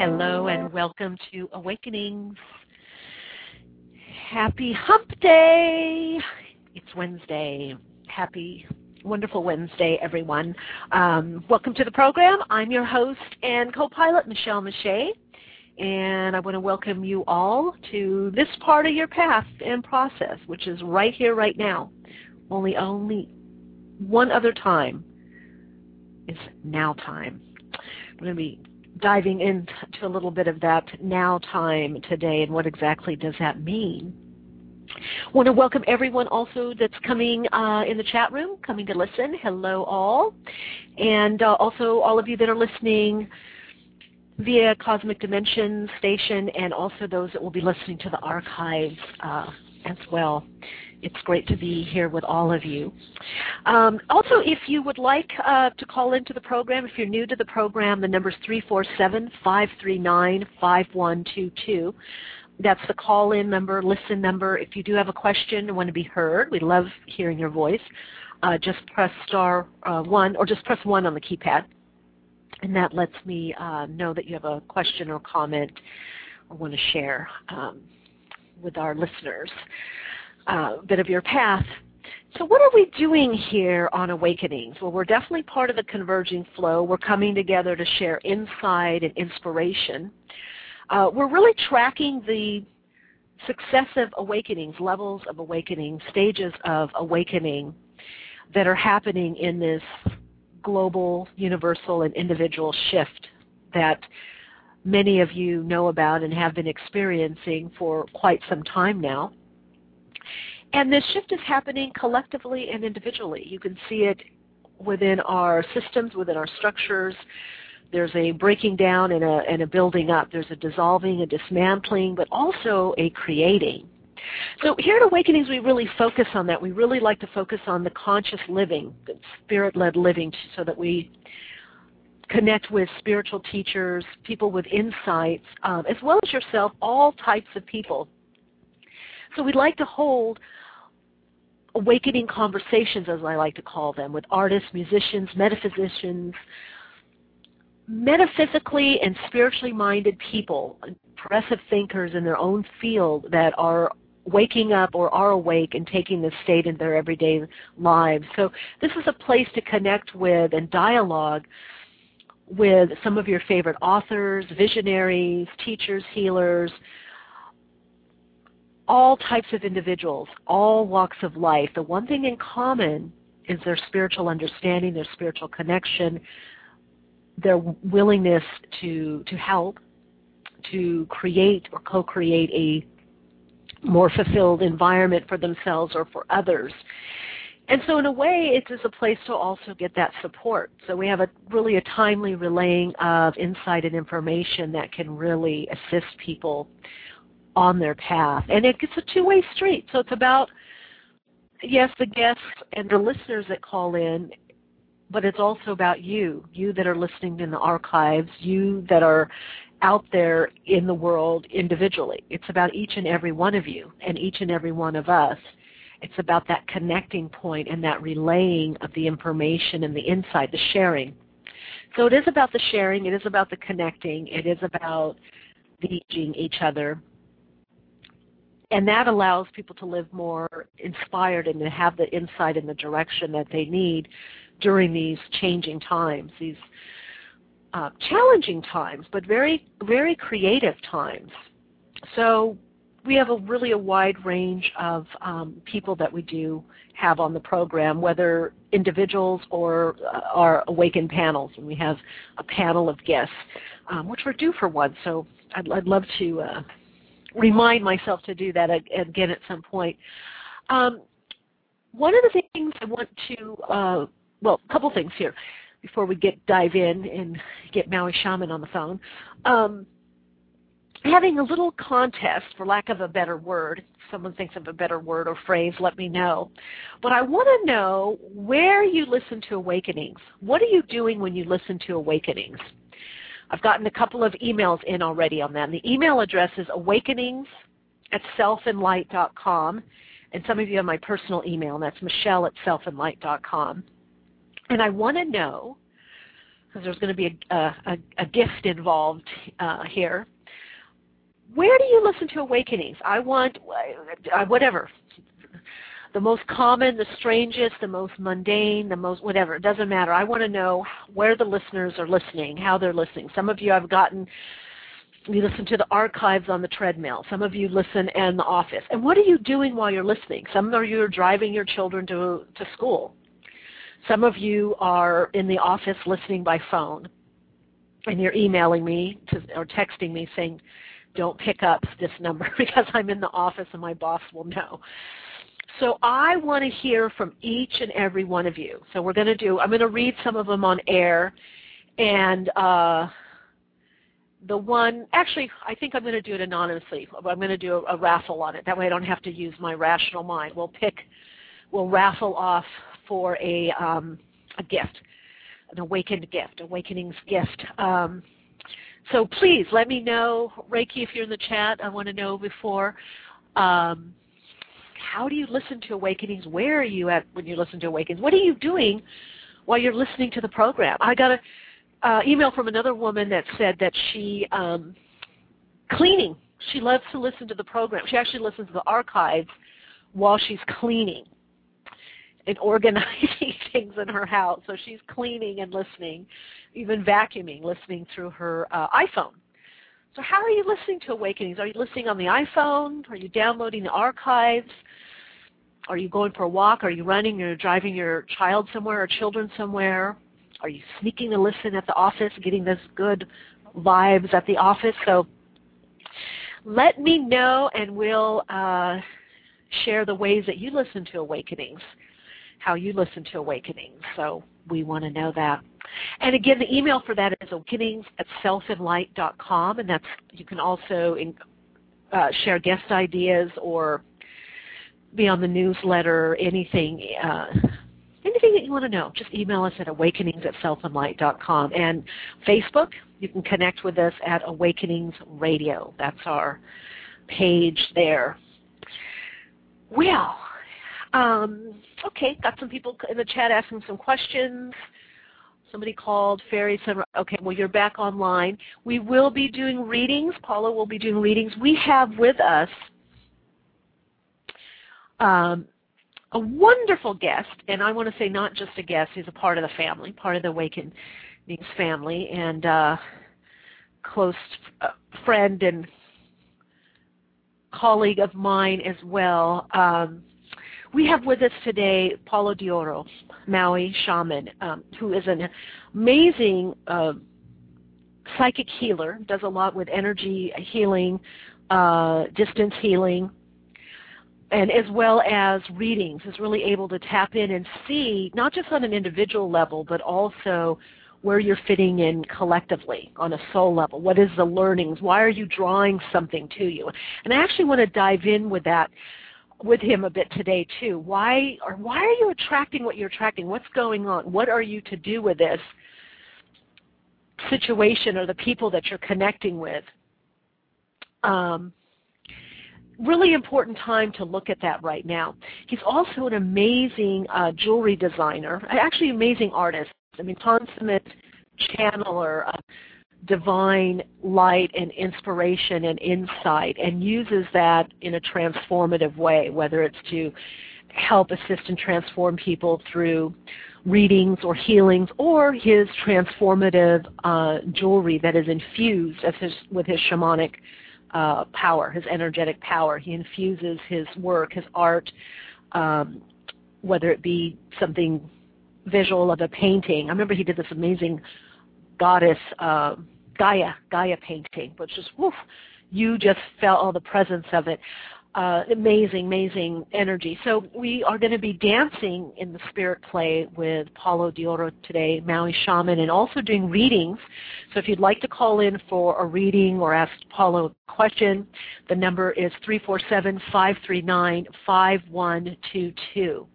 Hello and welcome to Awakenings. Happy Hump Day. It's Wednesday. Happy, wonderful Wednesday, everyone. Welcome to the program. I'm your host and co-pilot, Michelle Mache, and I want to welcome you all to this part of your path and process, which is right here, right now. Only one other time is now time. I'm going to be diving into a little bit of that now time today and what exactly does that mean. I want to welcome everyone also that's coming in the chat room, coming to listen. Hello all. And also all of you that are listening via Cosmic Dimensions station, and also those that will be listening to the archives as well. It's great to be here with all of you. Also, if you would like to call into the program, if you're new to the program, the number is 347-539-5122. That's the call-in number, listen number. If you do have a question and want to be heard, we love hearing your voice. Just press star 1, or just press 1 on the keypad, and that lets me know that you have a question or comment or want to share with our listeners. Bit of your path. So what are we doing here on Awakenings? Well, we're definitely part of the Converging Flow. We're coming together to share insight and inspiration. We're really tracking the successive awakenings, levels of awakening, stages of awakening that are happening in this global, universal, and individual shift that many of you know about and have been experiencing for quite some time now. And this shift is happening collectively and individually. You can see it within our systems, within our structures. There's a breaking down and a building up. There's a dissolving, a dismantling, but also a creating. So here at Awakenings, we really focus on that. We really like to focus on the conscious living, the spirit-led living, so that we connect with spiritual teachers, people with insights, as well as yourself, all types of people. So we'd like to hold awakening conversations, as I like to call them, with artists, musicians, metaphysicians, metaphysically and spiritually minded people, progressive thinkers in their own field that are waking up or are awake and taking this state in their everyday lives. So this is a place to connect with and dialogue with some of your favorite authors, visionaries, teachers, healers, all types of individuals, all walks of life. The one thing in common is their spiritual understanding, their spiritual connection, their willingness to help, to create or co-create a more fulfilled environment for themselves or for others. And so in a way, it is a place to also get that support. So we have really a timely relaying of insight and information that can really assist people on their path. And it's a two-way street. So it's about, yes, the guests and the listeners that call in, but it's also about you that are listening in the archives, you that are out there in the world individually. It's about each and every one of you and each and every one of us. It's about that connecting point and that relaying of the information and the insight, the sharing. So it is about the sharing, it is about the connecting, it is about teaching each other. And that allows people to live more inspired and to have the insight and the direction that they need during these changing times, these challenging times, but very, very creative times. So we have really a wide range of people that we do have on the program, whether individuals or our awakened panels. And we have a panel of guests, which we're due for one. So I'd love to remind myself to do that again at some point. One of the things I want to, well, a couple things here before we dive in and get Maui Shaman on the phone. Having a little contest, for lack of a better word. If someone thinks of a better word or phrase, let me know. But I want to know where you listen to Awakenings. What are you doing when you listen to Awakenings? I've gotten a couple of emails in already on that. And the email address is awakenings@selfandlight.com. And some of you have my personal email, and that's Michelle@selfandlight.com. And I want to know because there's going to be a gift involved here. Where do you listen to Awakenings? I want whatever. The most common, the strangest, the most mundane, the most whatever. It doesn't matter. I want to know where the listeners are listening, how they're listening. Some of you you listen to the archives on the treadmill. Some of you listen in the office. And what are you doing while you're listening? Some of you are driving your children to school. Some of you are in the office listening by phone. And you're emailing me or texting me saying, don't pick up this number because I'm in the office and my boss will know. So I want to hear from each and every one of you. So I'm going to read some of them on air. And I think I'm going to do it anonymously. I'm going to do a raffle on it. That way I don't have to use my rational mind. We'll raffle off for a gift, an Awakenings gift. So please let me know, Reiki, if you're in the chat. I want to know before. How do you listen to Awakenings? Where are you at when you listen to Awakenings? What are you doing while you're listening to the program? I got an email from another woman that said that she cleaning. She loves to listen to the program. She actually listens to the archives while she's cleaning and organizing things in her house. So she's cleaning and listening, even vacuuming, listening through her iPhone. So how are you listening to Awakenings? Are you listening on the iPhone? Are you downloading the archives? Are you going for a walk? Are you running or driving your child somewhere or children somewhere? Are you sneaking to listen at the office, getting those good vibes at the office? So let me know, and we'll share the ways that you listen to Awakenings, how you listen to Awakenings. So we want to know that. And again, the email for that is awakenings@selfandlight.com, and you can also share guest ideas or be on the newsletter, anything that you want to know. Just email us at awakenings@selfandlight.com. And Facebook, you can connect with us at Awakenings Radio. That's our page there. Well, okay, got some people in the chat asking some questions. Somebody called, Fairy said, okay, well, you're back online. We will be doing readings. Paula will be doing readings. We have with us a wonderful guest, and I want to say not just a guest, he's a part of the family, part of the Awakenings family, and close friend and colleague of mine as well. We have with us today Paulo D'Oro, Maui shaman, who is an amazing psychic healer, does a lot with energy healing, distance healing, and as well as readings, is really able to tap in and see, not just on an individual level, but also where you're fitting in collectively on a soul level. What is the learnings? Why are you drawing something to you? And I actually want to dive in with that with him a bit today too. Why are you attracting what you're attracting? What's going on? What are you to do with this situation or the people that you're connecting with? Really important time to look at that right now. He's also an amazing jewelry designer, actually amazing artist. I mean, consummate channeler, divine light and inspiration and insight, and uses that in a transformative way, whether it's to help assist and transform people through readings or healings, or his transformative jewelry that is infused with his shamanic power, his energetic power. He infuses his work, his art, whether it be something visual of a painting. I remember he did this amazing goddess Gaia painting, which is, woof, you just felt all the presence of it. Amazing energy. So we are going to be dancing in the spirit play with Paulo D'Oro today, Maui shaman, and also doing readings. So if you'd like to call in for a reading or ask Paulo a question, the number is 347-539-5122.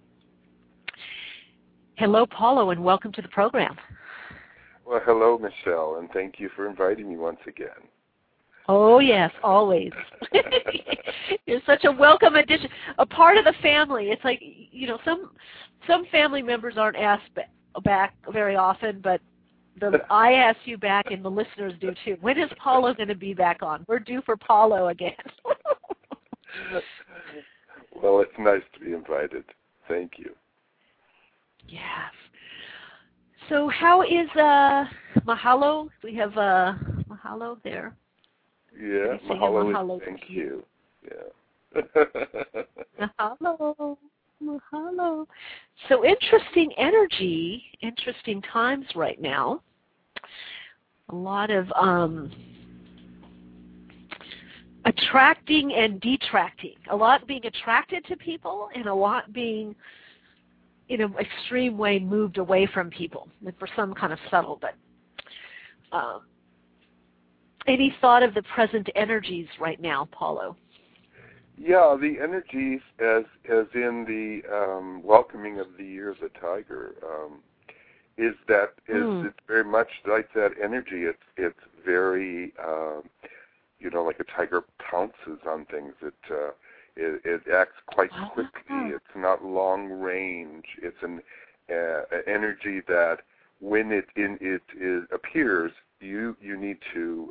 Hello, Paulo, and welcome to the program. Well, hello, Michelle, and thank you for inviting me once again. Oh, yes, always. You're such a welcome addition, a part of the family. It's like, you know, some family members aren't asked back very often, but I ask you back, and the listeners do too. When is Paulo going to be back on? We're due for Paulo again. Well, it's nice to be invited. Thank you. Yes. So how is Mahalo? We have Mahalo there. Yeah, Mahalo. Thank you. Yeah. Mahalo. So interesting energy, interesting times right now. A lot of attracting and detracting. A lot being attracted to people and a lot being, in an extreme way, moved away from people for some kind of subtle. But any thought of the present energies right now, Paulo? Yeah, the energies, as in the welcoming of the year of the tiger, it's very much like that energy. It's very like a tiger pounces on things. It acts quite quickly. It's not long range. It's an energy that when it appears, you need to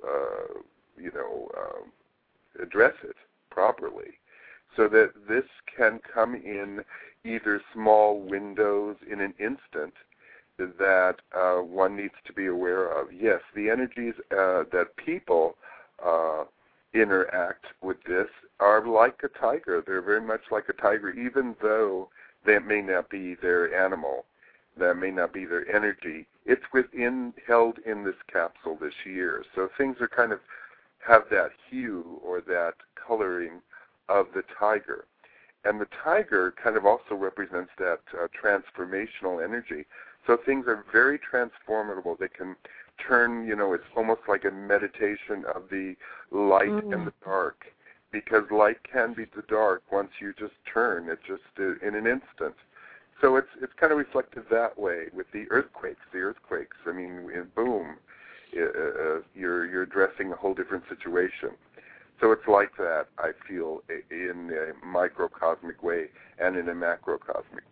address it properly, so that this can come in either small windows in an instant that one needs to be aware of. Yes, the energies that people interact with this are like a tiger. They're very much like a tiger, even though that may not be their animal, that may not be their energy. It's held in this capsule this year. So things are kind of have that hue or that coloring of the tiger. And the tiger kind of also represents that transformational energy. So things are very transformable. They can turn, it's almost like a meditation of the light and the dark, because light can be the dark once you just turn. It just in an instant. So it's kind of reflected that way with the earthquakes. I mean, boom, you're addressing a whole different situation. So it's like that, I feel, in a microcosmic way and in a macrocosmic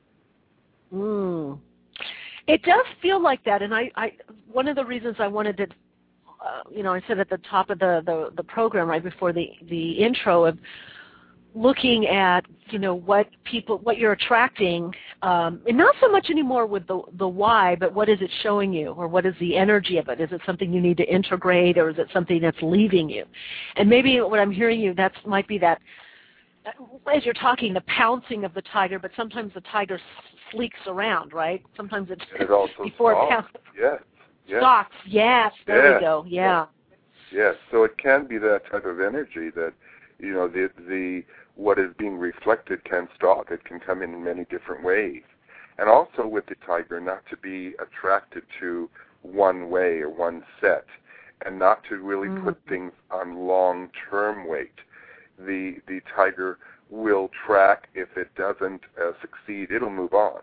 way. It does feel like that, and I one of the reasons I wanted to, I said at the top of the program right before the intro of looking at what you're attracting, and not so much anymore with the why, but what is it showing you, or what is the energy of it? Is it something you need to integrate, or is it something that's leaving you? And maybe what I'm hearing you might be that, as you're talking, the pouncing of the tiger, but sometimes the tiger sleeks around, right? Sometimes it's also before it pounces. Yes. Stalks. Yes. There we go. Yeah. Yes. So it can be that type of energy that, the what is being reflected can stalk. It can come in many different ways. And also with the tiger, not to be attracted to one way or one set, and not to really put things on long-term weight. The tiger will track. If it doesn't succeed, it'll move on.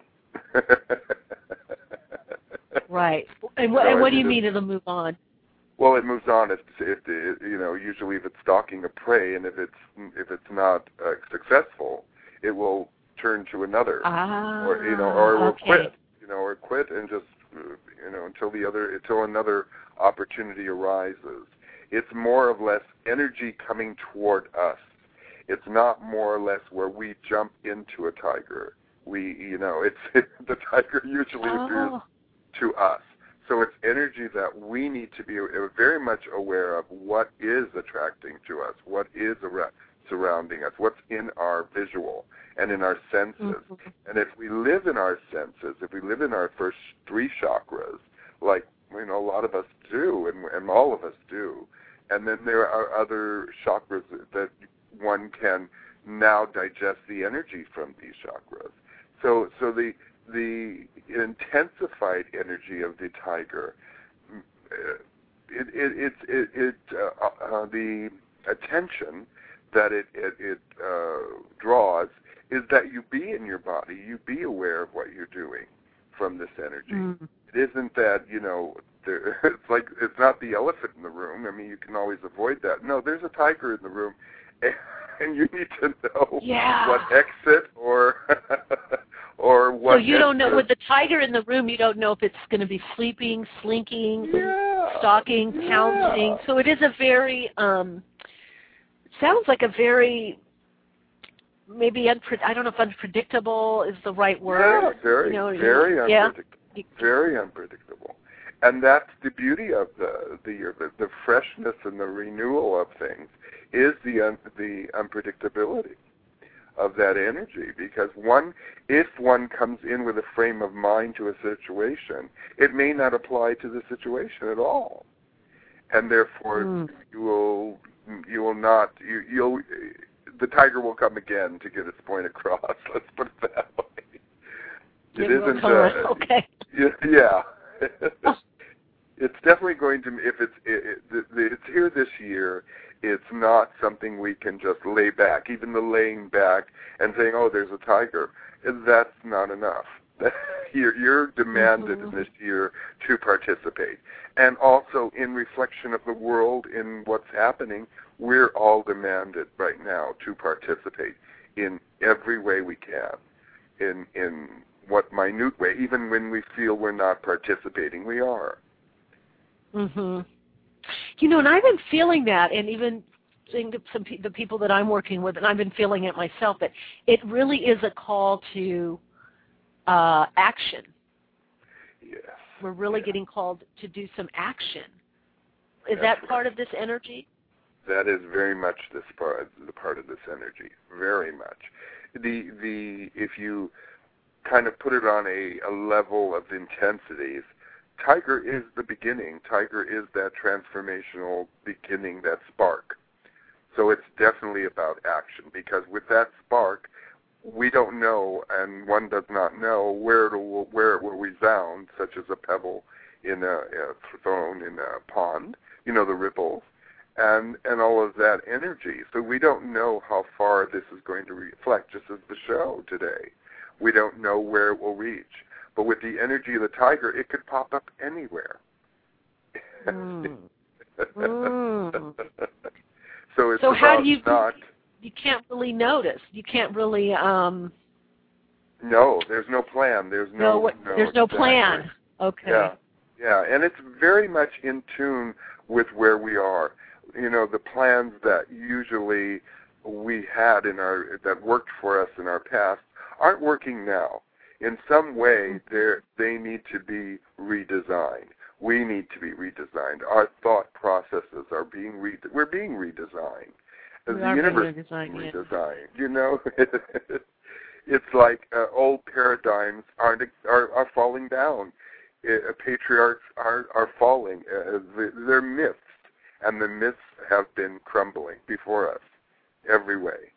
Right. And what do you mean it'll move on? Well, it moves on if usually if it's stalking a prey, and if it's not successful, it will turn to another, or will quit, or quit and just until another opportunity arises. It's more or less energy coming toward us. It's not more or less where we jump into a tiger. It's the tiger usually appears to us. So it's energy that we need to be very much aware of what is attracting to us, what is surrounding us, what's in our visual and in our senses. And if we live in our senses, if we live in our first three chakras, like a lot of us do, and all of us do, and then there are other chakras that one can now digest the energy from these chakras. So the intensified energy of the tiger, the attention that it draws is that you be in your body, you be aware of what you're doing from this energy. It isn't that it's not the elephant in the room. I mean, you can always avoid that. No, there's a tiger in the room, and you need to know what exit or So you don't know, with the tiger in the room, you don't know if it's going to be sleeping, slinking, stalking, pouncing. So it is a very, sounds like a very, maybe, I don't know if unpredictable is the right word. Yeah, very unpredictable. Very unpredictable. And that's the beauty of the year. The freshness and the renewal of things is the unpredictability of that energy, because if one comes in with a frame of mind to a situation, it may not apply to the situation at all, and therefore you'll the tiger will come again to get its point across. Let's put it that way. It isn't okay. Yeah. It's definitely going to. If it's here this year, it's not something we can just lay back. Even the laying back and saying, "Oh, there's a tiger," that's not enough. You're demanded in this year to participate, and also in reflection of the world, in what's happening, we're all demanded right now to participate in every way we can. In what minute way, even when we feel we're not participating, we are. You know, and I've been feeling that, and even saying to the people that I'm working with, and I've been feeling it myself, that it really is a call to action. Yes. We're really getting called to do some action. Is that part of this energy? That is very much the part of this energy. Very much. If you kind of put it on a level of intensities, Tiger is the beginning. Tiger is that transformational beginning, that spark. So it's definitely about action, because with that spark, we don't know, and one does not know where it will resound, such as a pebble thrown in a pond, the ripples, and all of that energy. So we don't know how far this is going to reflect, just as the show today. We don't know where it will reach. But with the energy of the tiger, it could pop up anywhere. So it's how do you can't really notice. You can't really No, there's no plan. There's no plan. Okay. Yeah, and it's very much in tune with where we are. The plans that usually we had that worked for us in our past aren't working now. In some way, they need to be redesigned. We need to be redesigned. Our thought processes are we're being redesigned. The universe is redesigned. It's like old paradigms are falling down. Patriarchs are falling. They're myths, and the myths have been crumbling before us every way.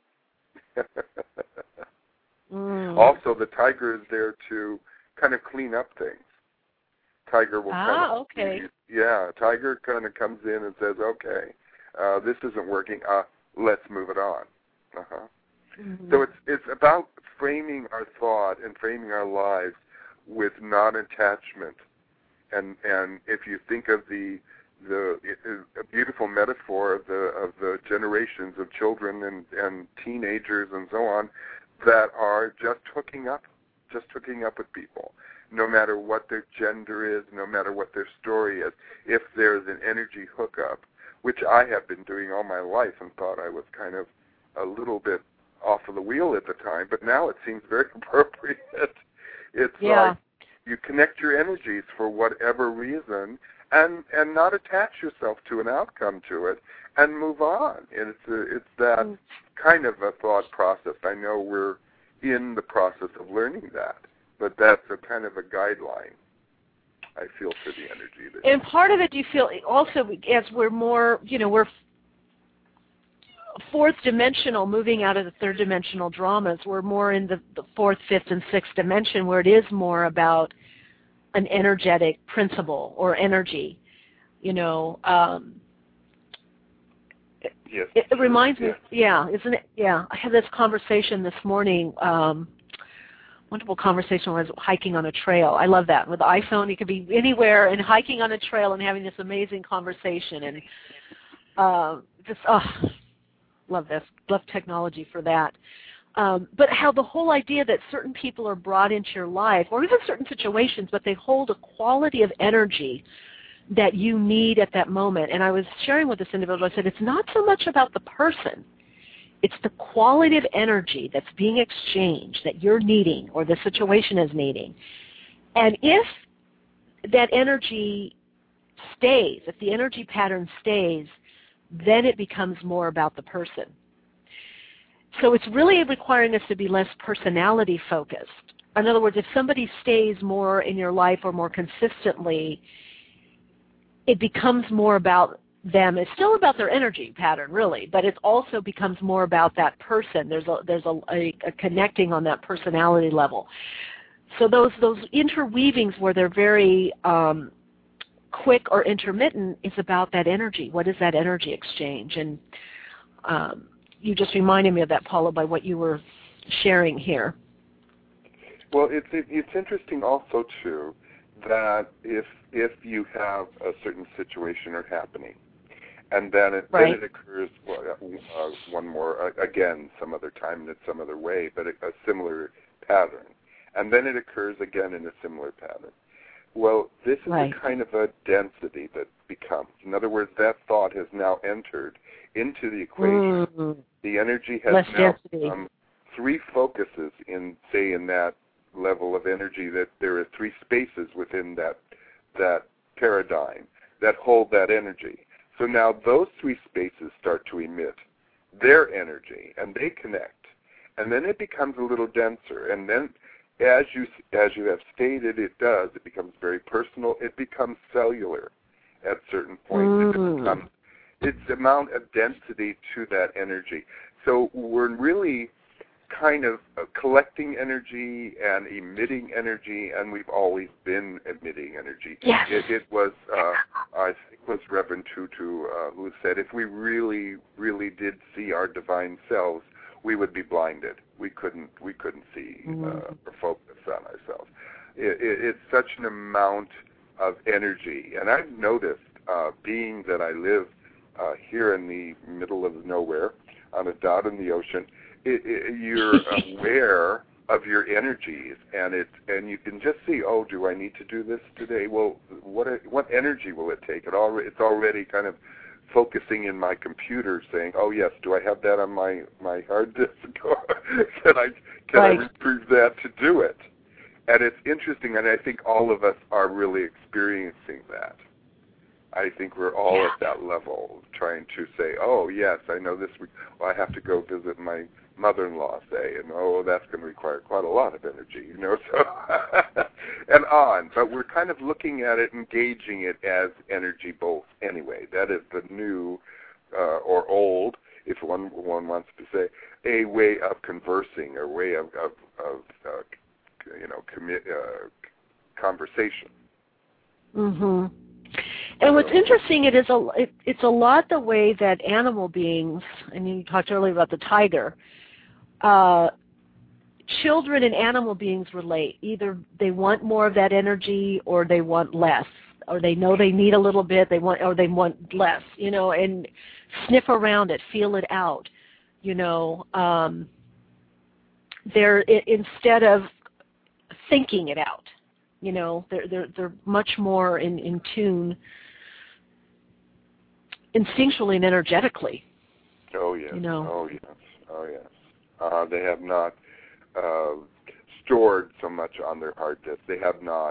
Also, the tiger is there to kind of clean up things. Tiger will Tiger kind of comes in and says, "Okay, this isn't working. Let's move it on." So it's about framing our thought and framing our lives with non-attachment. And if you think of a beautiful metaphor of the generations of children and teenagers and so on, that are just hooking up with people, no matter what their gender is, no matter what their story is. If there's an energy hookup, which I have been doing all my life and thought I was kind of a little bit off of the wheel at the time, but now it seems very appropriate. It's like you connect your energies for whatever reason, and not attach yourself to an outcome to it, and move on. And it's that kind of a thought process. I know we're in the process of learning that, but that's a kind of a guideline, I feel, for the energy. And part of it, do you feel also, as we're more, we're fourth dimensional, moving out of the third dimensional dramas, we're more in the fourth, fifth, and sixth dimension, where it is more about an energetic principle or energy, Yes. It reminds me, isn't it? Yeah, I had this conversation this morning, wonderful conversation when I was hiking on a trail. I love that. With the iPhone, you could be anywhere and hiking on a trail and having this amazing conversation. And love this. Love technology for that. But how the whole idea that certain people are brought into your life, or even certain situations, but they hold a quality of energy that you need at that moment. And I was sharing with this individual, I said, it's not so much about the person. It's the quality of energy that's being exchanged that you're needing or the situation is needing. And if that energy stays, if the energy pattern stays, then it becomes more about the person. So it's really requiring us to be less personality focused. In other words, if somebody stays more in your life or more consistently, it becomes more about them. It's still about their energy pattern, really, but it also becomes more about that person. There's a connecting on that personality level. So those interweavings where they're very quick or intermittent is about that energy. What is that energy exchange? And you just reminded me of that, Paula, by what you were sharing here. Well, it's interesting also too that if you have a certain situation or happening, and then it occurs one more again some other time in some other way, but a similar pattern, and then it occurs again in a similar pattern. Well, this is a kind of a density that becomes. In other words, that thought has now entered into the equation. The energy has now three focuses in that level of energy, that there are three spaces within that paradigm that hold that energy. So now those three spaces start to emit their energy, and they connect. And then it becomes a little denser. And then, as you have stated, it becomes very personal. It becomes cellular at certain points. It's the amount of density to that energy. So we're really kind of collecting energy and emitting energy, and we've always been emitting energy. Yes. It was, I think it was Reverend Tutu who said, if we really, really did see our divine selves, we would be blinded. We couldn't see or focus on ourselves. It's such an amount of energy, and I've noticed, being that I live here in the middle of nowhere on a dot in the ocean, you're aware of your energies, and you can just see, oh, do I need to do this today? Well, what energy will it take? It's already kind of focusing in my computer, saying, oh yes, do I have that on my hard disk? can I retrieve that to do it? And it's interesting, and I think all of us are really experiencing that. I think we're all at that level, trying to say, oh yes, I know this week, well, I have to go visit my mother-in-law, say, and that's going to require quite a lot of energy, so and on. But we're kind of looking at it, engaging it as energy both anyway. That is the new or old, if one wants to say, a way of conversing, a way of conversation. Mm-hmm. And what's interesting, it's a lot the way that animal beings, and you talked earlier about the tiger, children and animal beings relate. Either they want more of that energy or they want less, or they know they need a little bit, they want less, and sniff around it, feel it out, they're instead of thinking it out, they're much more in tune instinctually and energetically. Oh yes. Oh yes. They have not stored so much on their hard disk. They have not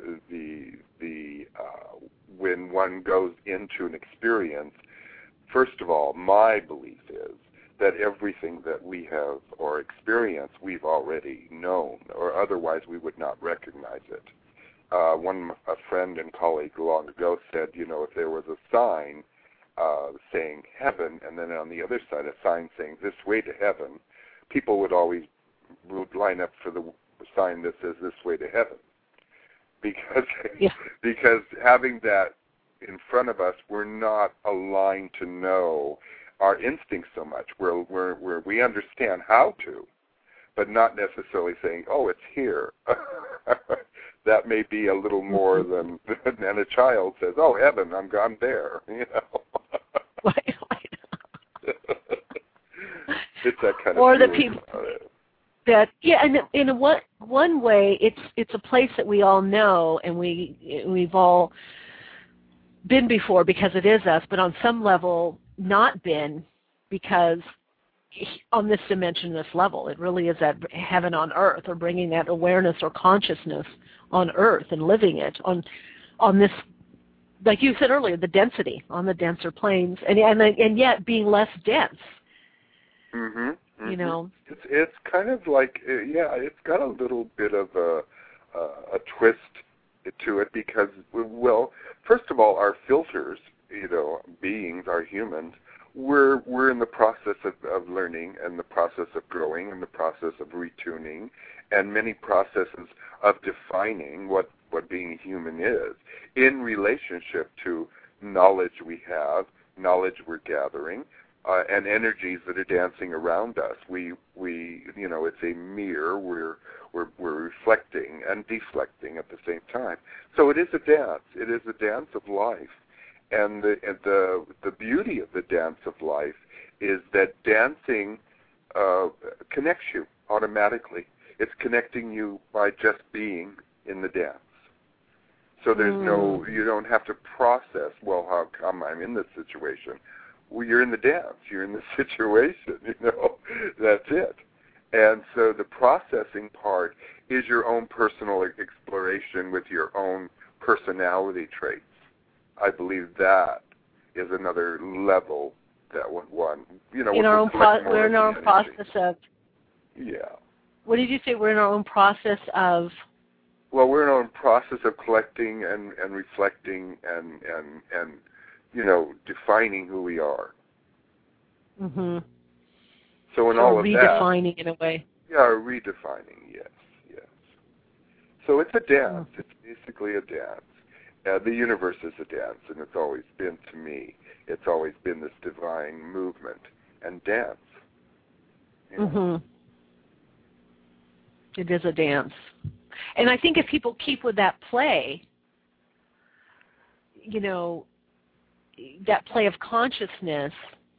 when one goes into an experience. First of all, my belief is that everything that we have or experienced, we've already known, or otherwise we would not recognize it. A friend and colleague long ago said, if there was a sign saying heaven, and then on the other side a sign saying this way to heaven, people would line up for the sign that says this way to heaven, because having that in front of us, we're not aligned to know our instincts so much. Where we understand how to, but not necessarily saying, oh, it's here. That may be a little more than a child says, oh, heaven, I'm there. It's that kind of. Or the people. that, yeah, and in one way, it's a place that we all know, and we've all been before because it is us, but on some level not been, because on this dimension, this level, it really is that heaven on earth, or bringing that awareness or consciousness on earth and living it on this, like you said earlier, the density on the denser planes, and yet being less dense. Mm-hmm. Mm-hmm. You know, it's kind of like, it's got a little bit of a twist to it, because, well, first of all, our filters, beings, our humans, we're in the process of learning, and the process of growing, and the process of retuning, and many processes of defining what being human is in relationship to knowledge we have, knowledge we're gathering, and energies that are dancing around us. We it's a mirror. We're reflecting and deflecting at the same time. So it is a dance. It is a dance of life, and the beauty of the dance of life is that dancing connects you automatically. It's connecting you by just being in the dance. So there's you don't have to process, well, how come I'm in this situation? Well, you're in the dance. You're in the situation, That's it. And so the processing part is your own personal exploration with your own personality traits. I believe that is another level that one we're in our own process of. Yeah. What did you say? We're in our own process of. Well, we're in our own process of collecting and reflecting and defining who we are. Mm-hmm. So all of that, redefining in a way. Yeah, redefining. Yes. So it's a dance. Mm-hmm. It's basically a dance. The universe is a dance, and it's always been to me. It's always been this divine movement and dance. Mm-hmm. It is a dance. And I think if people keep with that play, that play of consciousness,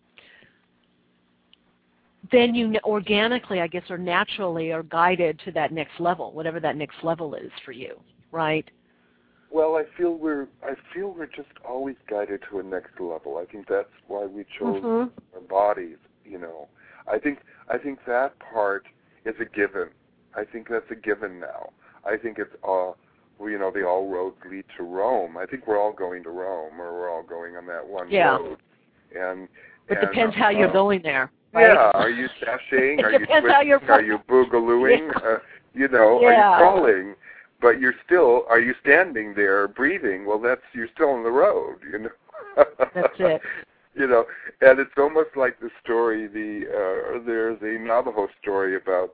then you organically, I guess, or naturally are guided to that next level, whatever that next level is for you, right? Well, I feel we're just always guided to a next level. I think that's why we chose our bodies. I think that part is a given. I think that's a given now. I think it's all, the all roads lead to Rome. I think we're all going to Rome, or we're all going on that one road. It depends how you're going there. Right? Yeah, are you sashaying? Are you twisting? Are you boogalooing? Are you crawling? But are you standing there breathing? Well, you're still on the road, That's it. And it's almost like the story, there's a Navajo story about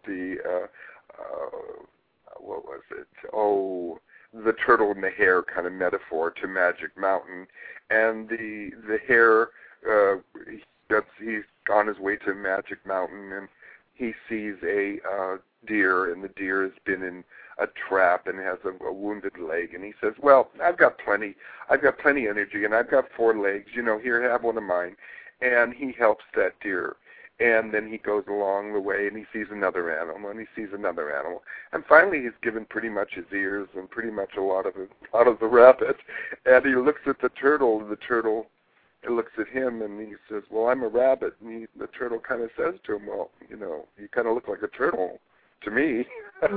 what was it? Oh, the turtle and the hare kind of metaphor to Magic Mountain. And the hare, he's on his way to Magic Mountain, and he sees a deer, and the deer has been in a trap and has a wounded leg, and he says, well, I've got plenty energy, and I've got 4 legs, here, have one of mine. And he helps that deer. And then he goes along the way, and he sees another animal, and he sees another animal. And finally he's given pretty much his ears and pretty much a lot of the rabbit. And he looks at the turtle, and the turtle looks at him, and he says, well, I'm a rabbit. And the turtle kind of says to him, well, you kind of look like a turtle to me.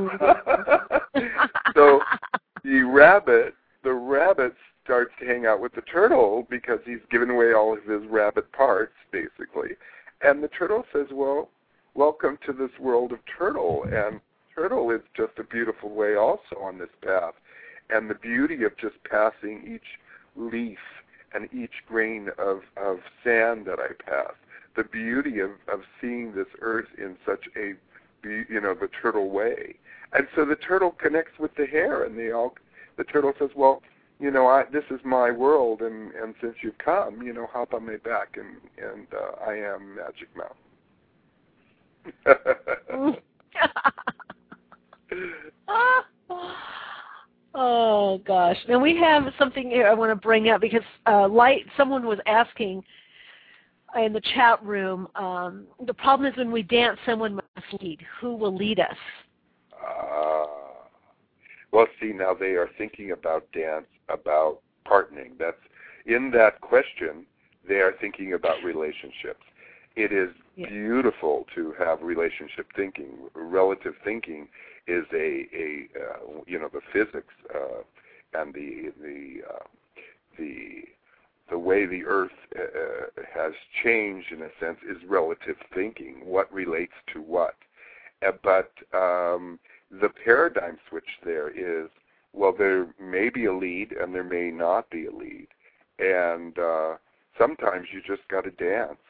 So the rabbit starts to hang out with the turtle because he's given away all of his rabbit parts, basically. And the turtle says, well, welcome to this world of turtle. And turtle is just a beautiful way also on this path. And the beauty of just passing each leaf and each grain of sand that I pass, the beauty of seeing this earth in such a, the turtle way. And so the turtle connects with the hare, and the turtle says, well, this is my world, and since you've come, hop on my back, and I am Magic Mountain. Oh gosh! Now we have something here I want to bring up because someone was asking in the chat room, the problem is when we dance, someone must lead. Who will lead us? Well, see, now they are thinking about dance, about partnering. That's in that question. They are thinking about relationships. It is beautiful to have relationship thinking. Relative thinking is the physics and the way the Earth has changed, in a sense, is relative thinking. What relates to what? But the paradigm switch there is, well, there may be a lead and there may not be a lead. And sometimes you just got to dance.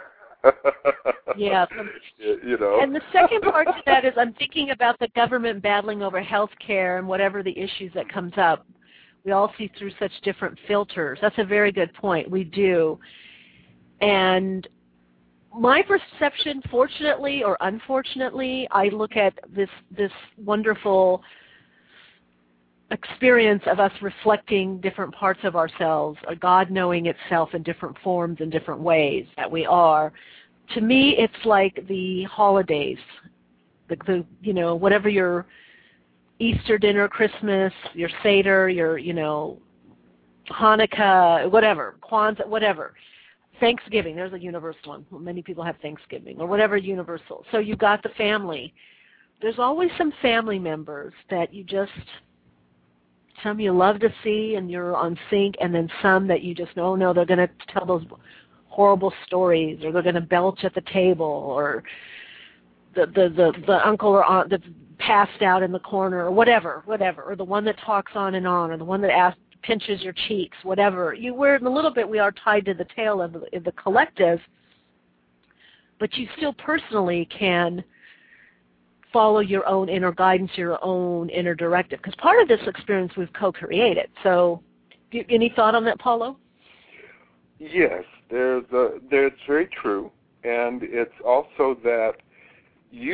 Yeah. And the second part to that is I'm thinking about the government battling over health care and whatever the issues that comes up. We all see through such different filters. That's a very good point. We do. And my perception, fortunately or unfortunately, I look at this wonderful experience of us reflecting different parts of ourselves, God knowing itself in different forms and different ways that we are. To me, it's like the holidays, the whatever your Easter dinner, Christmas, your Seder, your Hanukkah, whatever, Kwanzaa, whatever. Thanksgiving, there's a universal one. Many people have Thanksgiving or whatever universal. So you've got the family. There's always some family members that you just, some you love to see and you're on sync, and then some that you just know, no, they're going to tell those horrible stories, or they're going to belch at the table, or the uncle or aunt that's passed out in the corner, or whatever, or the one that talks on, or the one that pinches your cheeks, whatever. We're in a little bit, we are tied to the tail of the collective, but you still personally can follow your own inner guidance, your own inner directive, because part of this experience we've co-created. So, any thought on that, Paulo? Yes, that's very true, and it's also that you're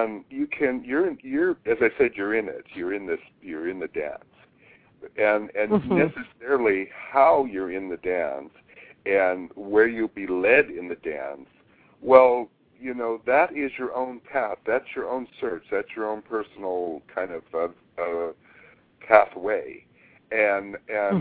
as I said, you're in it. You're in the dance. And necessarily how you're in the dance and where you'll be led in the dance, well, that is your own path. That's your own search. That's your own personal kind of pathway. And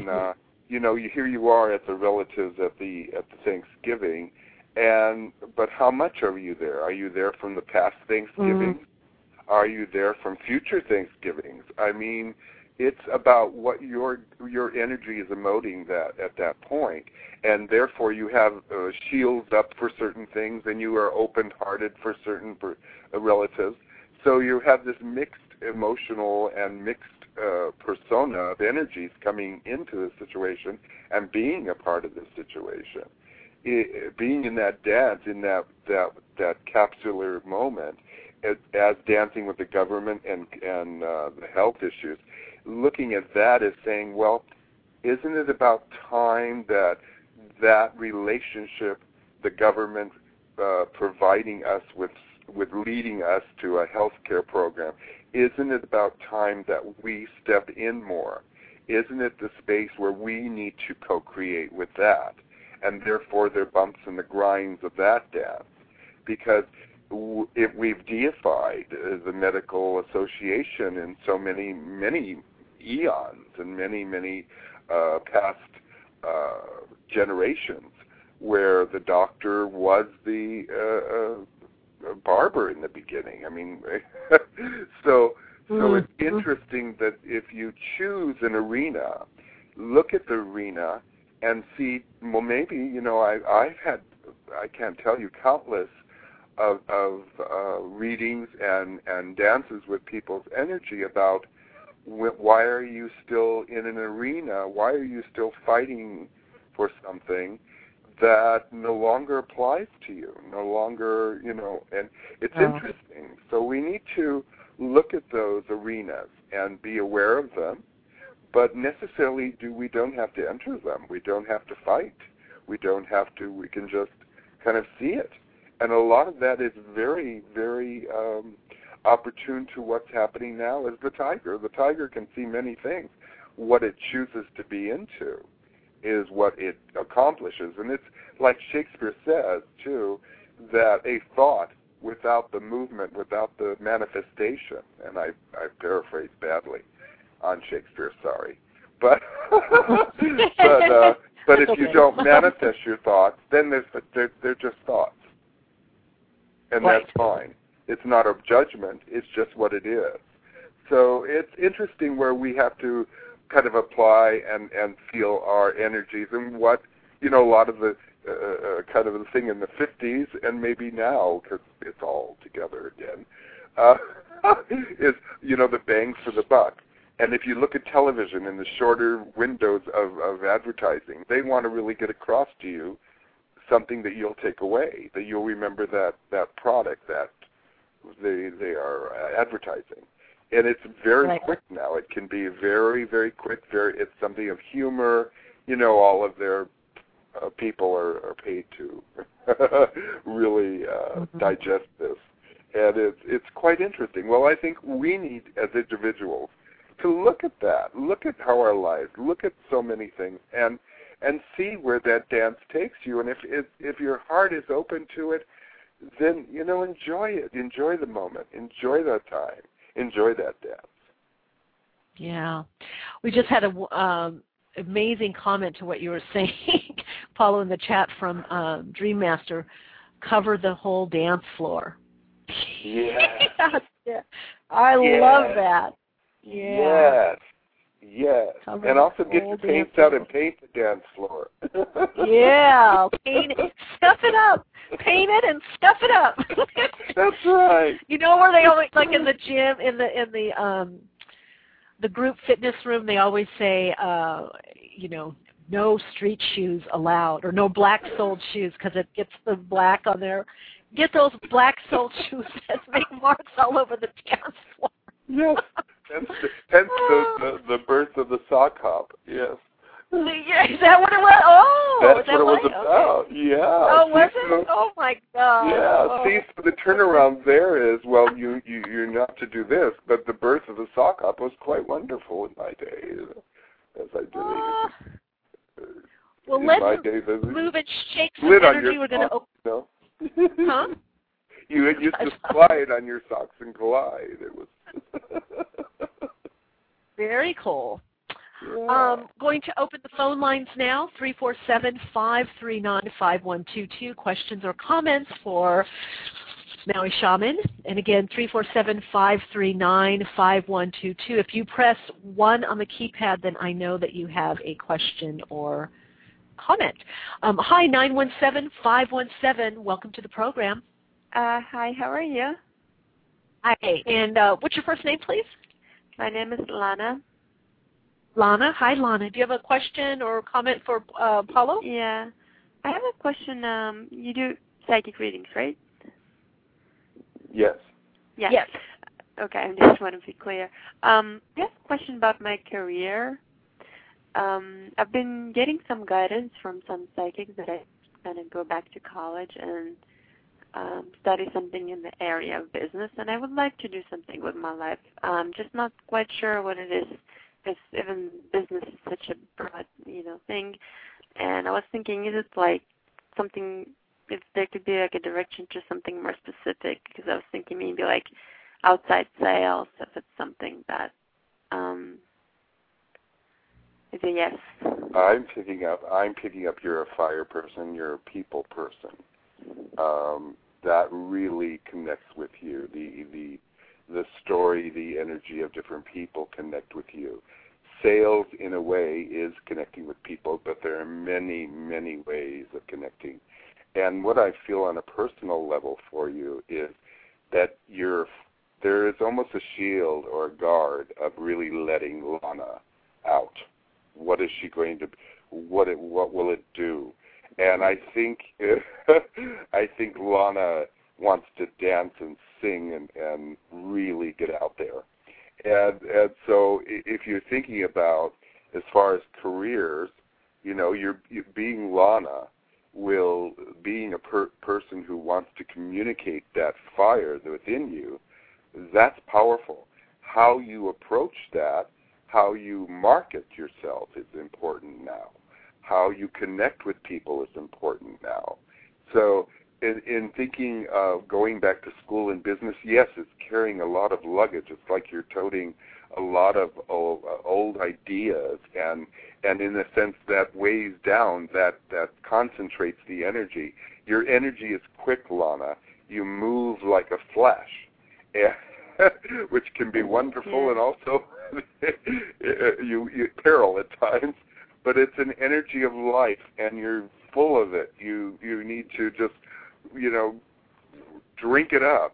here you are at the relatives at the Thanksgiving, but how much are you there? Are you there from the past Thanksgiving? Are you there from future Thanksgivings? I mean, it's about what your energy is emoting at that point, and therefore you have shields up for certain things, and you are open-hearted for certain relatives. So you have this mixed emotional and mixed persona of energies coming into the situation and being a part of this situation. Being in that dance, in that capsular moment, as dancing with the government and the health issues, looking at that as saying, well, isn't it about time that relationship, the government providing us with leading us to a healthcare program, isn't it about time that we step in more? Isn't it the space where we need to co-create with that? And therefore there are bumps in the grinds of that dance. Because if we've deified the medical association in so many eons and many past generations, where the doctor was the barber in the beginning. I mean, so it's interesting that if you choose an arena, look at the arena and see, well, maybe, I can't tell you countless of readings and dances with people's energy about why are you still in an arena? Why are you still fighting for something that no longer applies to you, no longer, and it's interesting. So we need to look at those arenas and be aware of them, but necessarily we don't have to enter them. We don't have to fight. We can just kind of see it. And a lot of that is very, very opportune to what's happening now as the tiger. The tiger can see many things, what it chooses to be into. is what it accomplishes. And it's like Shakespeare says, too, that a thought without the movement, without the manifestation, and I paraphrase badly on Shakespeare, sorry, but but if you don't manifest your thoughts, then they're just thoughts, and that's fine. It's not a judgment; it's just what it is. So it's interesting where we have to kind of apply and feel our energies, and what, a lot of the kind of the thing in the 50s and maybe now, because it's all together again, is, the bang for the buck. And if you look at television in the shorter windows of advertising, they want to really get across to you something that you'll take away, that you'll remember that product that they are advertising. And it's very quick now. It can be very, very quick. It's something of humor. All of their people are paid to really digest this. And it's quite interesting. Well, I think we need, as individuals, to look at that, look at how our lives, look at so many things, and see where that dance takes you. And if your heart is open to it, then, enjoy it. Enjoy the moment. Enjoy that time. Enjoy that dance. Yeah. We just had a amazing comment to what you were saying, Paulo, in the chat from Dream Master. Cover the whole dance floor. Yes. Yeah. I love that. Yeah. Yes. And also get your paints out and paint the dance floor. Yeah. Paint it. Stuff it up. Paint it and stuff it up. That's right. Where they always, like in the gym, in the group fitness room, they always say, no street shoes allowed, or no black-soled shoes, because it gets the black on there. Get those black-soled shoes that make marks all over the dance floor. Yes. Hence the birth of the sock hop. Yes. Is that what it was? Oh, that's what it was about. Okay. Yeah. Oh, was it? Oh my God. Yeah. Oh. See, so the turnaround there is, well, you're not to do this, but the birth of the sock hop was quite wonderful in my day, as I did. Well, let's move and shake some energy. We're going to open. Huh? You used to slide on your socks and glide. It was very cool. Yeah. Going to open the phone lines now, 347-539-5122. Questions or comments for Maui Shaman. And again, 347-539-5122. If you press 1 on the keypad, then I know that you have a question or comment. Hi, 917-517. Welcome to the program. Hi, how are you? Hi, and what's your first name, please? My name is Lana. Lana? Hi, Lana. Do you have a question or comment for Paulo? Yeah. I have a question. You do psychic readings, right? Yes. Yeah. Yes. Okay, I just want to be clear. I have a question about my career. I've been getting some guidance from some psychics that I kind of go back to college and study something in the area of business, and I would like to do something with my life. Just not quite sure what it is, because even business is such a broad, thing. And I was thinking, is it like something, if there could be like a direction to something more specific, because I was thinking maybe like outside sales, if it's something that is a yes. I'm picking up you're a fire person, you're a people person. That really connects with you. The story, the energy of different people connect with you. Sales, in a way, is connecting with people, but there are many, many ways of connecting. And what I feel on a personal level for you is that there is almost a shield or a guard of really letting Lana out. What is she going to? What will it do? And I think Lana wants to dance and sing and really get out there. And so if you're thinking about, as far as careers, you're being Lana, being a person who wants to communicate that fire within you, that's powerful. How you approach that, how you market yourself is important now. how you connect with people is important now. So in thinking of going back to school and business, yes, it's carrying a lot of luggage. It's like you're toting a lot of old ideas, and in a sense that weighs down, that concentrates the energy. Your energy is quick, Lana. You move like a flash, which can be wonderful and also you peril at times. But it's an energy of life, and you're full of it. You need to just, drink it up,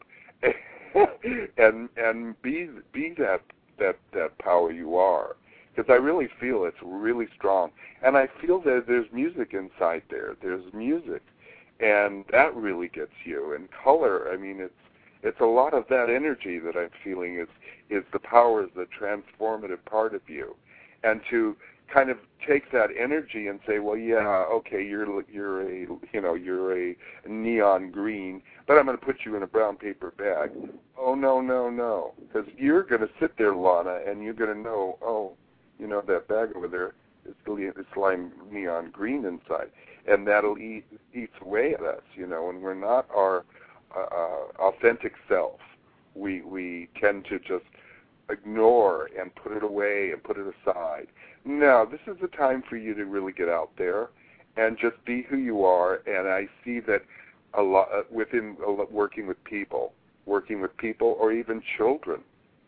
and be that power you are. Because I really feel it's really strong, and I feel that there's music inside there. There's music, and that really gets you. And color, I mean, it's a lot of that energy that I'm feeling is the power, is the transformative part of you, and to kind of take that energy and say, well, yeah, okay, you're a neon green, but I'm going to put you in a brown paper bag. Oh, no, because you're going to sit there, Lana, and you're going to know, that bag over there is lime neon green inside, and that'll eats away at us, and we're not our authentic self. We tend to just ignore and put it away and put it aside. No, this is the time for you to really get out there and just be who you are. And I see that a lot within working with people, or even children.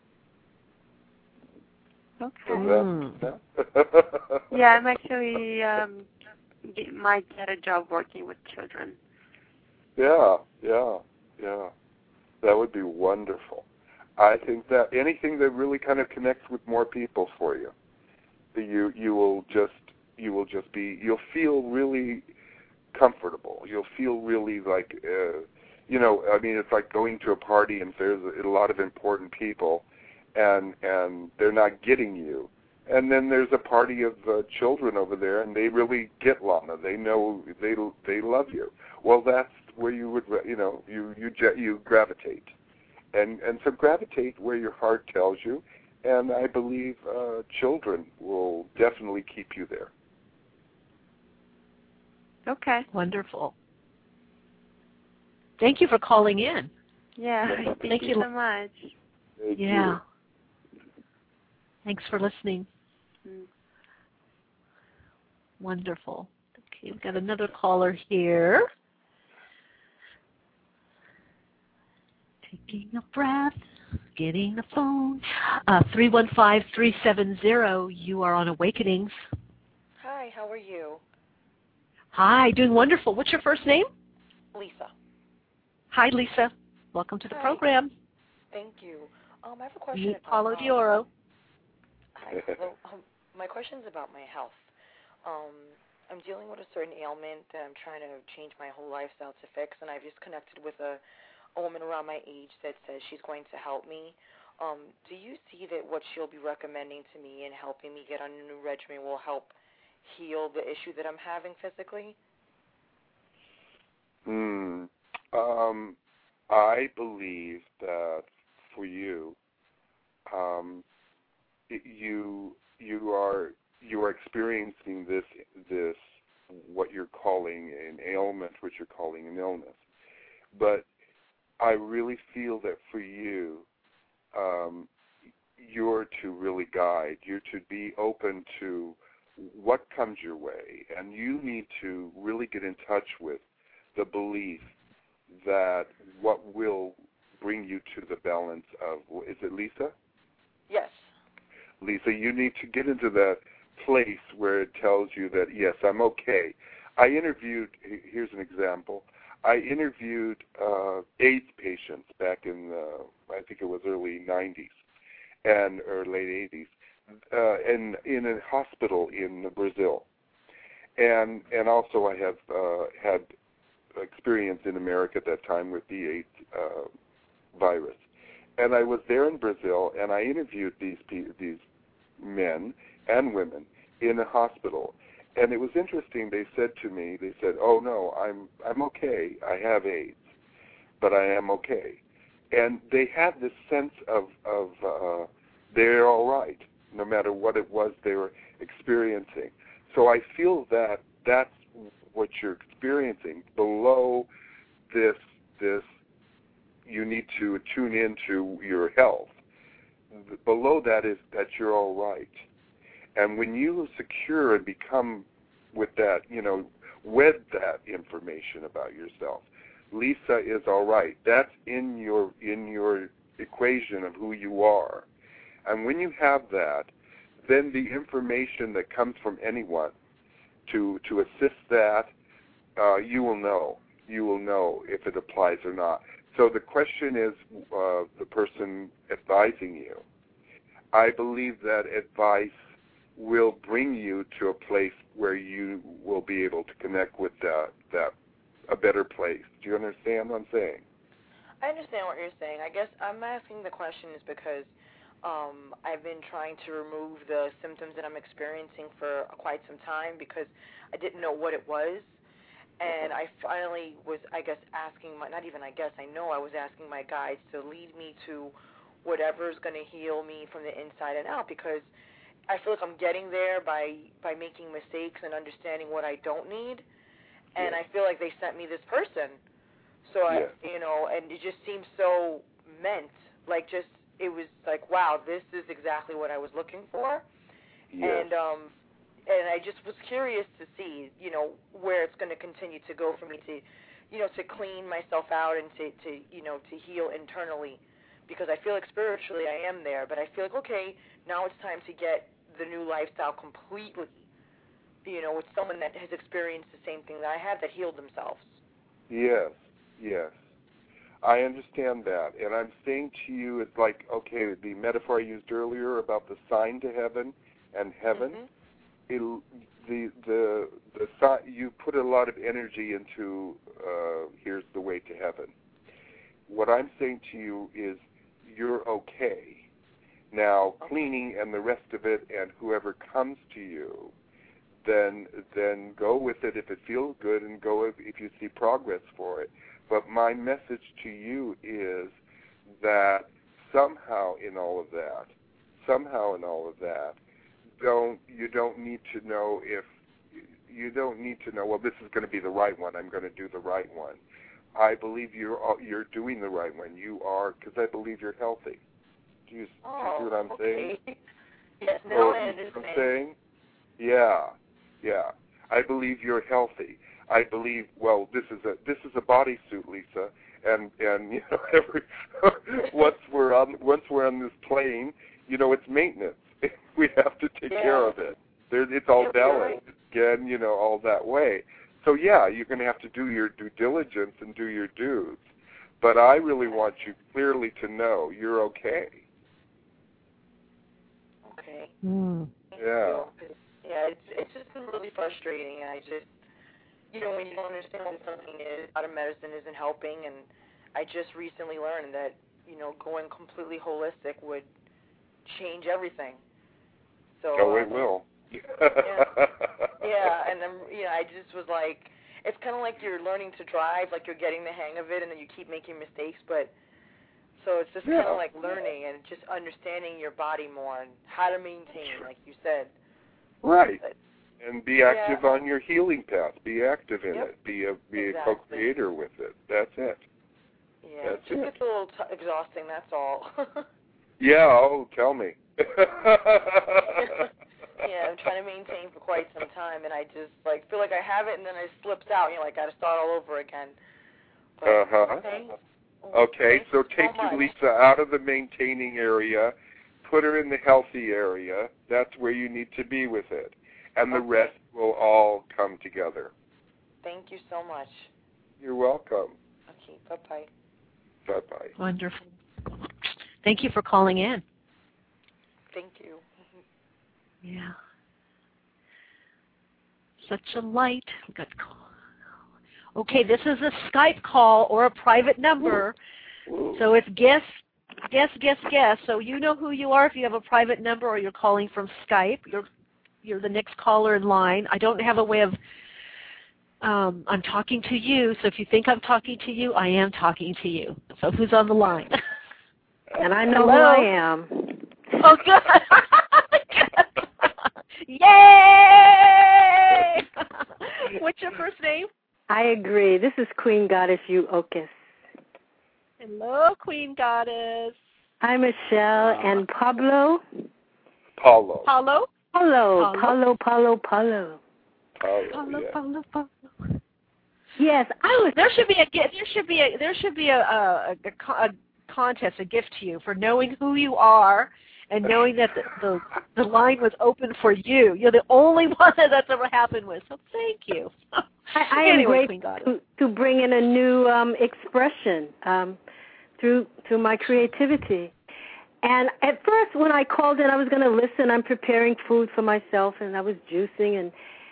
Okay. Yeah, I'm actually might get a job working with children. Yeah. That would be wonderful. I think that anything that really kind of connects with more people for you, you'll feel really comfortable. You'll feel really like, it's like going to a party and there's a lot of important people, and they're not getting you. And then there's a party of children over there, and they really get Lana. They know they love you. Well, that's where you would, you gravitate. And so gravitate where your heart tells you, and I believe children will definitely keep you there. Okay. Wonderful. Thank you for calling in. Yeah, thank you so much. Thank you. Thanks for listening. Wonderful. Okay, we've got another caller here. Taking a breath, getting the phone. 315-370, you are on Awakenings. Hi, how are you? Hi, doing wonderful. What's your first name? Lisa. Hi, Lisa. Welcome to the program. Thank you. I have a question about... Paulo Dioro. Hi. Well, my question is about my health. I'm dealing with a certain ailment that I'm trying to change my whole lifestyle to fix, and I've just connected with a woman around my age that says she's going to help me. Do you see that what she'll be recommending to me and helping me get on a new regimen will help heal the issue that I'm having physically? I believe that for you, you are experiencing this what you're calling an ailment, which you're calling an illness, but I really feel that for you, you're to really guide. You're to be open to what comes your way, and you need to really get in touch with the belief that what will bring you to the balance of, is it Lisa? Yes. Lisa, you need to get into that place where it tells you that, yes, I'm okay. Here's an example. I interviewed AIDS patients back in, I think it was early 90s or late 80s, in a hospital in Brazil. And also I have had experience in America at that time with the AIDS virus. And I was there in Brazil, and I interviewed these men and women in a hospital. And it was interesting. They said to me, "Oh no, I'm okay. I have AIDS, but I am okay." And they had this sense of they're all right, no matter what it was they were experiencing. So I feel that that's what you're experiencing. Below this, you need to tune into your health. Below that is that you're all right. And when you secure and become with that, wed that information about yourself, Lisa is all right. That's in your equation of who you are. And when you have that, then the information that comes from anyone to assist that, you will know. You will know if it applies or not. So the question is the person advising you. I believe that advice will bring you to a place where you will be able to connect with that a better place. Do you understand what I'm saying? I understand what you're saying. I guess I'm asking the question is because I've been trying to remove the symptoms that I'm experiencing for quite some time because I didn't know what it was. And I finally was, I guess, asking I know I was asking my guides to lead me to whatever's going to heal me from the inside and out, because I feel like I'm getting there by making mistakes and understanding what I don't need. And I feel like they sent me this person. So, and it just seems so meant, it was like, wow, this is exactly what I was looking for. Yes. And I just was curious to see, where it's going to continue to go for me to, to clean myself out and to heal internally, because I feel like spiritually I am there, but I feel like, okay, now it's time to get the new lifestyle completely, with someone that has experienced the same thing that I have, that healed themselves. Yes. I understand that, and I'm saying to you, it's like, okay, the metaphor I used earlier about the sign to heaven and heaven. You put a lot of energy into here's the way to heaven. What I'm saying to you is you're okay. Now, cleaning and the rest of it, and whoever comes to you, then go with it if it feels good, and go if you see progress for it. But my message to you is that somehow in all of that, you don't need to know well, this is going to be the right one, I'm going to do the right one. I believe you're doing the right one. You are, because I believe you're healthy. Do you see what I'm saying? Yes, now I understand. What I'm saying? Yeah. I believe you're healthy. I believe, well, this is a bodysuit, Lisa, and once we're on this plane, it's maintenance. We have to take care of it. It's all balanced again, all that way. So you're going to have to do your due diligence and do your dues. But I really want you clearly to know you're okay. Okay. Yeah. Yeah, it's just been really frustrating, and I just, when you don't understand what something is, out of medicine isn't helping, and I just recently learned that, going completely holistic would change everything. So, it will. And then, I just was like, it's kind of like you're learning to drive, like you're getting the hang of it, and then you keep making mistakes, but, so it's just kind of like learning and just understanding your body more and how to maintain, like you said. Right. And be active on your healing path. Be active in it. Be a co-creator with it. That's it. Yeah, it just gets a little exhausting, that's all. Tell me. I'm trying to maintain for quite some time, and I just feel like I have it, and then it slips out. I got to start all over again. But, Okay, so take you, Lisa, out of the maintaining area, put her in the healthy area. That's where you need to be with it, and the rest will all come together. Thank you so much. You're welcome. Okay, bye-bye. Bye-bye. Wonderful. Thank you for calling in. Thank you. Yeah. Such a light. Okay, this is a Skype call or a private number. Ooh. So it's guess. So you know who you are if you have a private number or you're calling from Skype. You're the next caller in line. I don't have a way of I'm talking to you, so if you think I'm talking to you, I am talking to you. So who's on the line? And I know who I am. Oh, good. Yay! I agree. This is Queen Goddess Uokis. Hello, Queen Goddess. Hi, Michelle and Pablo. Paulo. Paulo. Paulo. Yes, I was. There should be a gift. There should be a contest, a gift to you for knowing who you are and knowing that the line was open for you. You're the only one that's ever happened with. So thank you. I am grateful to bring in a new expression through my creativity. And at first, when I called in, I was going to listen. I'm preparing food for myself, and I was juicing,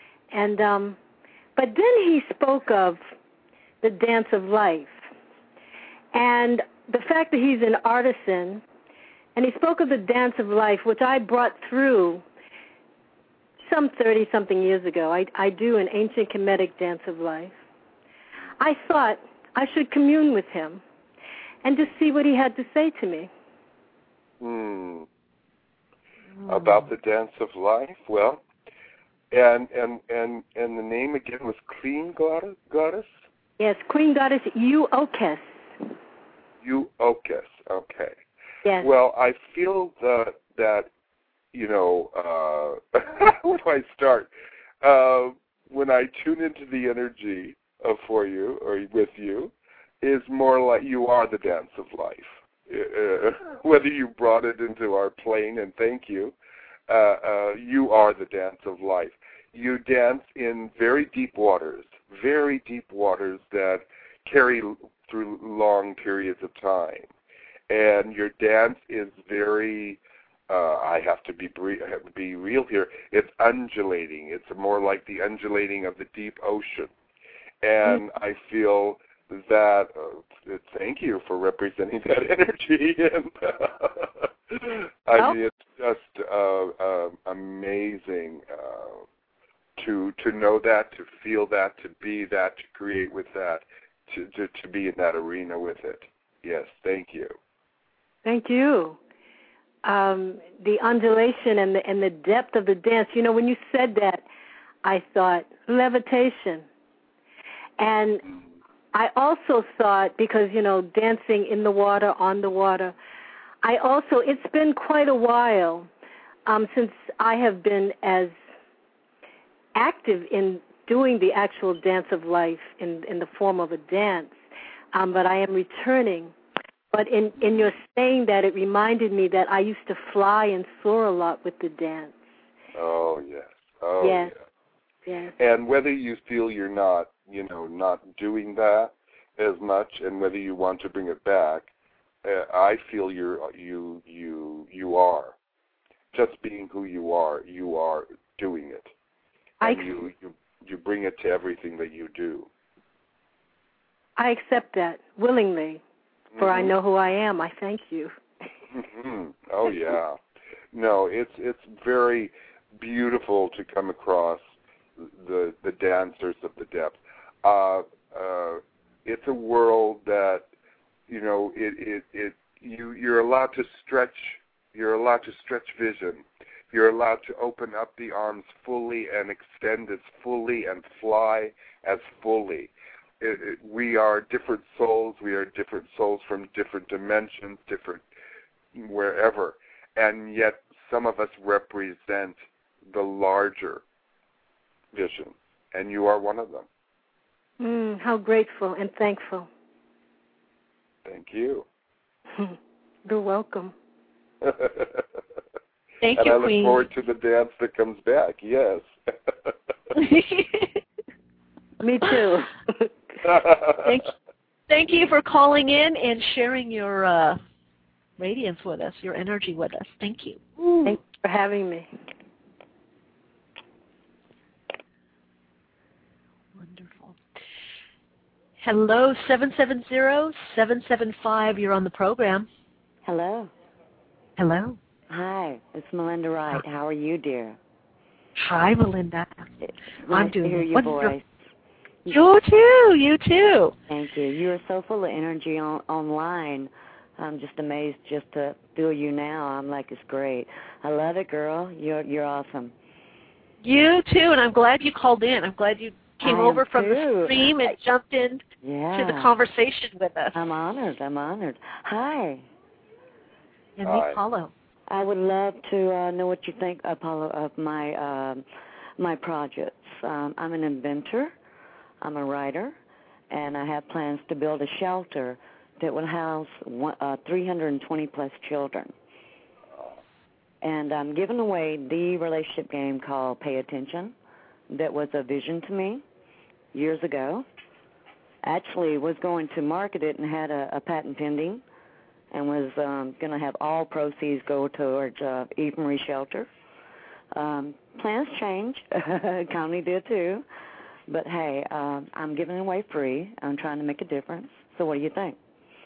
but then he spoke of the dance of life, and the fact that he's an artisan, and he spoke of the dance of life, which I brought through some 30-something years ago. I do an ancient Kemetic dance of life. I thought I should commune with him and just see what he had to say to me. About the dance of life? Well, and the name again was Queen Goddess? Yes, Queen Goddess Uokis. Uokis, okay. Yes. Well, I feel that you know, where do I start? When I tune into the energy for you or with you, is more like you are the dance of life. Whether you brought it into our plane, and thank you, you are the dance of life. You dance in very deep waters that carry through long periods of time. And your dance is very, I have to be real here, it's undulating. It's more like the undulating of the deep ocean. And I feel that, thank you for representing that energy. And I mean, it's just amazing to know that, to feel that, to be that, to create with that, to be in that arena with it. Yes, thank you. Thank you. The undulation and the depth of the dance. You know, when you said that, I thought levitation. And I also thought, because, you know, dancing in the water, on the water, it's been quite a while since I have been as active in doing the actual dance of life in the form of a dance, but I am returning. But in your saying that, it reminded me that I used to fly and soar a lot with the dance. Oh, yes. Yes. And whether you feel you're not doing that as much, and whether you want to bring it back, I feel you are. Just being who you are doing it. And you bring it to everything that you do. I accept that willingly, for I know who I am. I thank you. Oh, yeah. No, it's very beautiful to come across the dancers of the depth. It's a world that, you know, you're allowed to stretch. You're allowed to stretch vision. You're allowed to open up the arms fully and extend as fully and fly as fully. We are different souls. We are different souls from different dimensions, different wherever. And yet some of us represent the larger vision. And you are one of them. How grateful and thankful. Thank you. You're welcome. Thank and you, I look Queen. forward to the dance that comes back. Yes. Me too. Thank you for calling in and sharing your radiance with us, your energy with us. Thank you. Thanks for having me. Wonderful. Hello, 770-775. You're on the program. Hello. Hello. Hi, it's Melinda Wright. How are you, dear? Hi, Melinda. Nice to hear your voice. You too. Thank you. You are so full of energy online. I'm just amazed just to feel you now. I'm like, it's great. I love it, girl. You're awesome. You too, and I'm glad you called in. I'm glad you came over from the stream and jumped in to the conversation with us. I'm honored. Hi. And meet Paulo. I would love to know what you think, Paulo, of my projects. I'm an inventor. I'm a writer. And I have plans to build a shelter that will house 320-plus children. And I'm giving away the relationship game called Pay Attention that was a vision to me years ago. Actually was going to market it and had a patent pending and was going to have all proceeds go towards Eve Marie Shelter. Plans change. Economy did too. But, hey, I'm giving it away free. I'm trying to make a difference. So what do you think?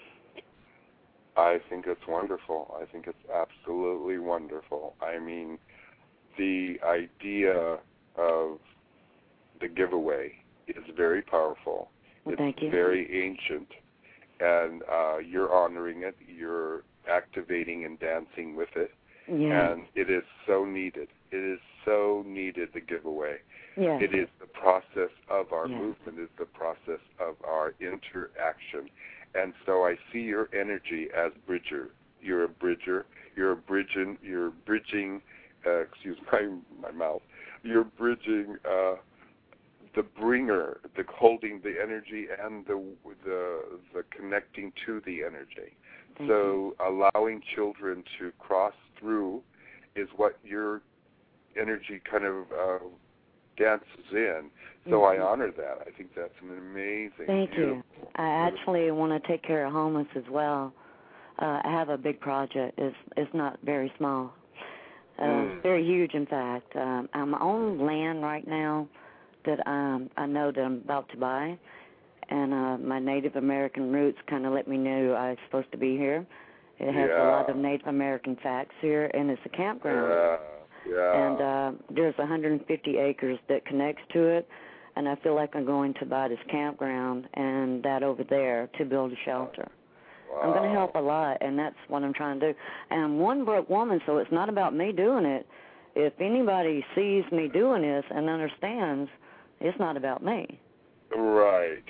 I think it's wonderful. I think it's absolutely wonderful. I mean, the idea of the giveaway is very powerful. Well, it's thank you. Very ancient, and you're honoring it. You're activating and dancing with it. Yeah. And it is so needed. It is so needed, the giveaway. Yes. It is the process of our movement. It's the process of our interaction. And so I see your energy as bridger. You're a bridger. You're bridging. Excuse my mouth. You're bridging the bringer, the holding the energy and the connecting to the energy. So allowing children to cross through is what your energy kind of dances in. So I honor that. I think that's an amazing. Thank you. I actually want to take care of homeless as well. I have a big project. It's not very small. Very huge, in fact. I'm on land right now that I know that I'm about to buy, and my Native American roots kind of let me know I was supposed to be here. It has a lot of Native American facts here, and it's a campground. And there's 150 acres that connects to it, and I feel like I'm going to buy this campground and that over there to build a shelter. Wow. I'm going to help a lot, and that's what I'm trying to do. And I'm one broke woman, so it's not about me doing it. If anybody sees me doing this and understands, it's not about me. Right.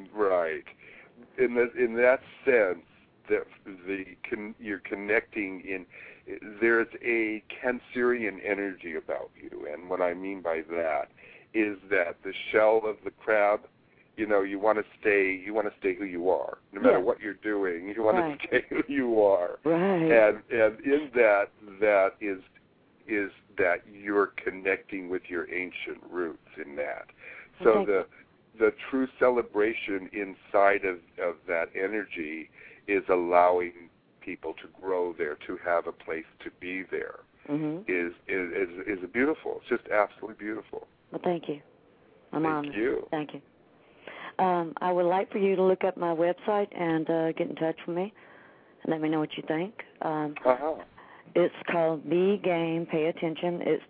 In that sense, you're connecting in. There's a Cancerian energy about you, and what I mean by that is that the shell of the crab, you want to stay who you are, no matter what you're doing. You want to stay who you are, right? And in that is that you're connecting with your ancient roots in that. So the true celebration inside of that energy is allowing people to grow there, to have a place to be there, is beautiful. It's just absolutely beautiful. Well, thank you. I'm honored. Thank you. Thank you. I would like for you to look up my website and get in touch with me and let me know what you think. It's called The Game Pay Attention. It's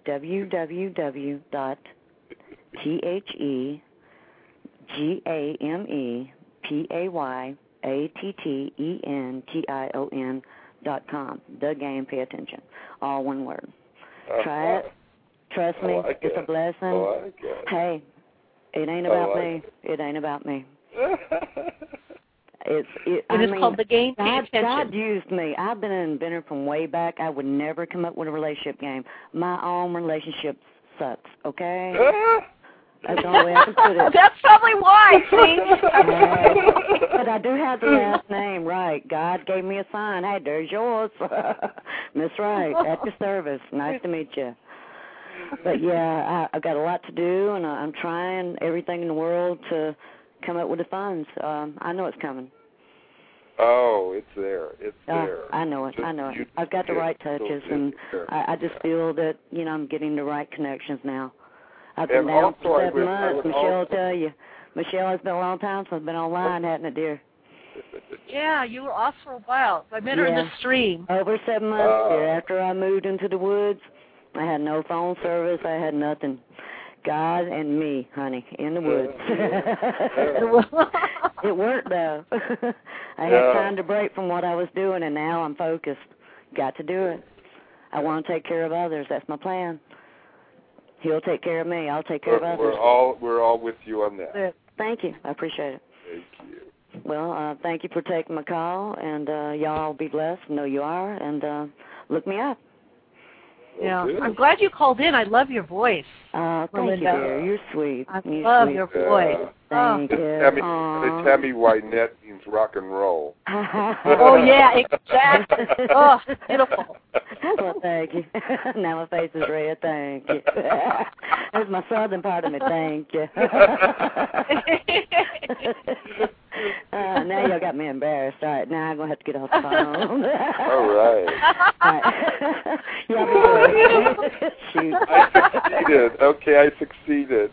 www.TheGamePayAttention.com. The Game Pay Attention. All one word. Try it. Trust me, it's a blessing. Hey, it ain't about me. It ain't about me. It's called The Game Pay Attention. God used me. I've been an inventor from way back. I would never come up with a relationship game. My own relationship sucks, okay? That's the only way I can put it. That's probably why, see? But I do have the last name, right. God gave me a sign. Hey, there's yours. Miss Wright, at your service. Nice to meet you. But, yeah, I've got a lot to do, and I'm trying everything in the world to come up with the funds. I know it's coming. Oh, it's there. It's there. I know it. I've got the right touches, and I just feel that, I'm getting the right connections now. I've been down for 7 months. Michelle will tell you. Michelle, it's been a long time since I've been online, hasn't it, dear? Yeah, you were off for a while. I met her in the stream. Over 7 months, dear. After I moved into the woods, I had no phone service. I had nothing. God and me, honey, in the woods. It worked, though. I had time to break from what I was doing, and now I'm focused. Got to do it. I want to take care of others. That's my plan. He'll take care of me. I'll take care of others. We're all with you on that. Thank you. I appreciate it. Thank you. Well, thank you for taking my call, and y'all be blessed. Know you are, and look me up. Yeah, I'm glad you called in. I love your voice. Thank you, dear. You're sweet. I love your voice. Thank you. The Tammy Wynette means rock and roll. Oh, yeah, exactly. Oh, beautiful. Well, thank you. Now my face is red. Thank you. There's my southern part of me. Thank you. Now y'all got me embarrassed. All right, now I'm going to have to get off the phone. All right. All right. Y'all be good. Shoot. I succeeded. Okay, I succeeded.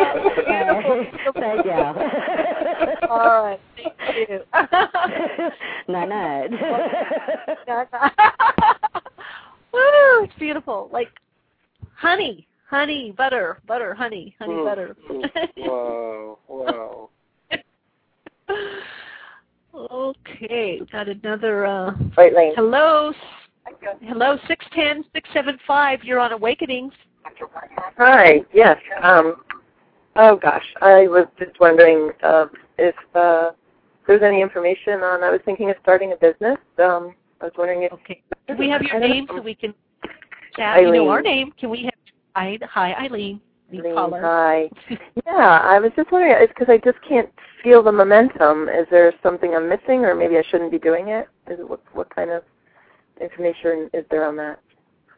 Thank y'all. All right, thank you. Night-night. Woo, it's beautiful. Like honey, butter, honey, butter. Wow. Okay, got another. Right lane. Hello, 610-675. You're on Awakenings. Hi. Yes. Oh gosh, I was just wondering if there's any information on. I was thinking of starting a business. I was wondering if. Okay. Can we have your name so we can chat? Eileen. You know our name. Can we have? Hi, Eileen. Hi. Yeah, I was just wondering. It's because I just can't feel the momentum. Is there something I'm missing, or maybe I shouldn't be doing it? What kind of information is there on that?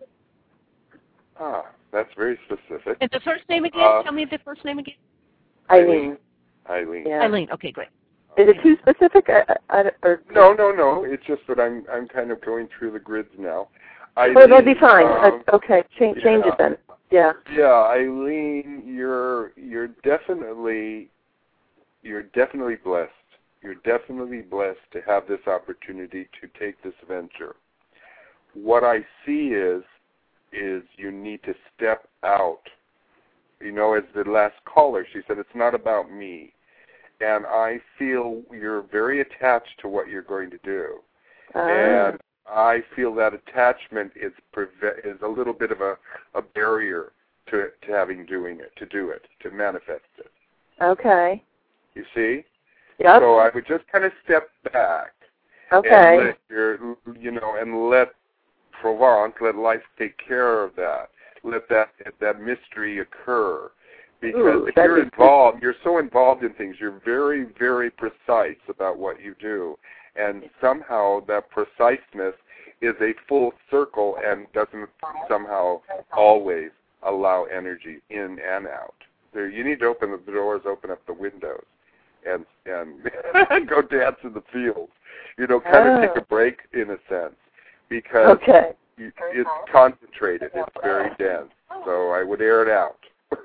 That's very specific. And the first name again? Tell me the first name again. Eileen. Yeah. Eileen. Okay, great. Is it too specific? No. It's just that I'm kind of going through the grids now. Eileen, well, that'd be fine. Okay, change it then. Yeah. Yeah, Eileen, you're definitely blessed. You're definitely blessed to have this opportunity to take this venture. What I see is you need to step out. You know, as the last caller, she said, it's not about me. And I feel you're very attached to what you're going to do. And I feel that attachment is a little bit of a barrier to do it, to manifest it. Okay. You see? Yep. So I would just kind of step back. Okay. And let Provence, let life take care of that. Let that mystery occur. Because if you're involved, you're so involved in things, you're very, very precise about what you do. And somehow that preciseness is a full circle and doesn't somehow always allow energy in and out. You need to open the doors, open up the windows, and go dance in the fields. Kind of take a break in a sense, because it's concentrated. It's very dense. So I would air it out.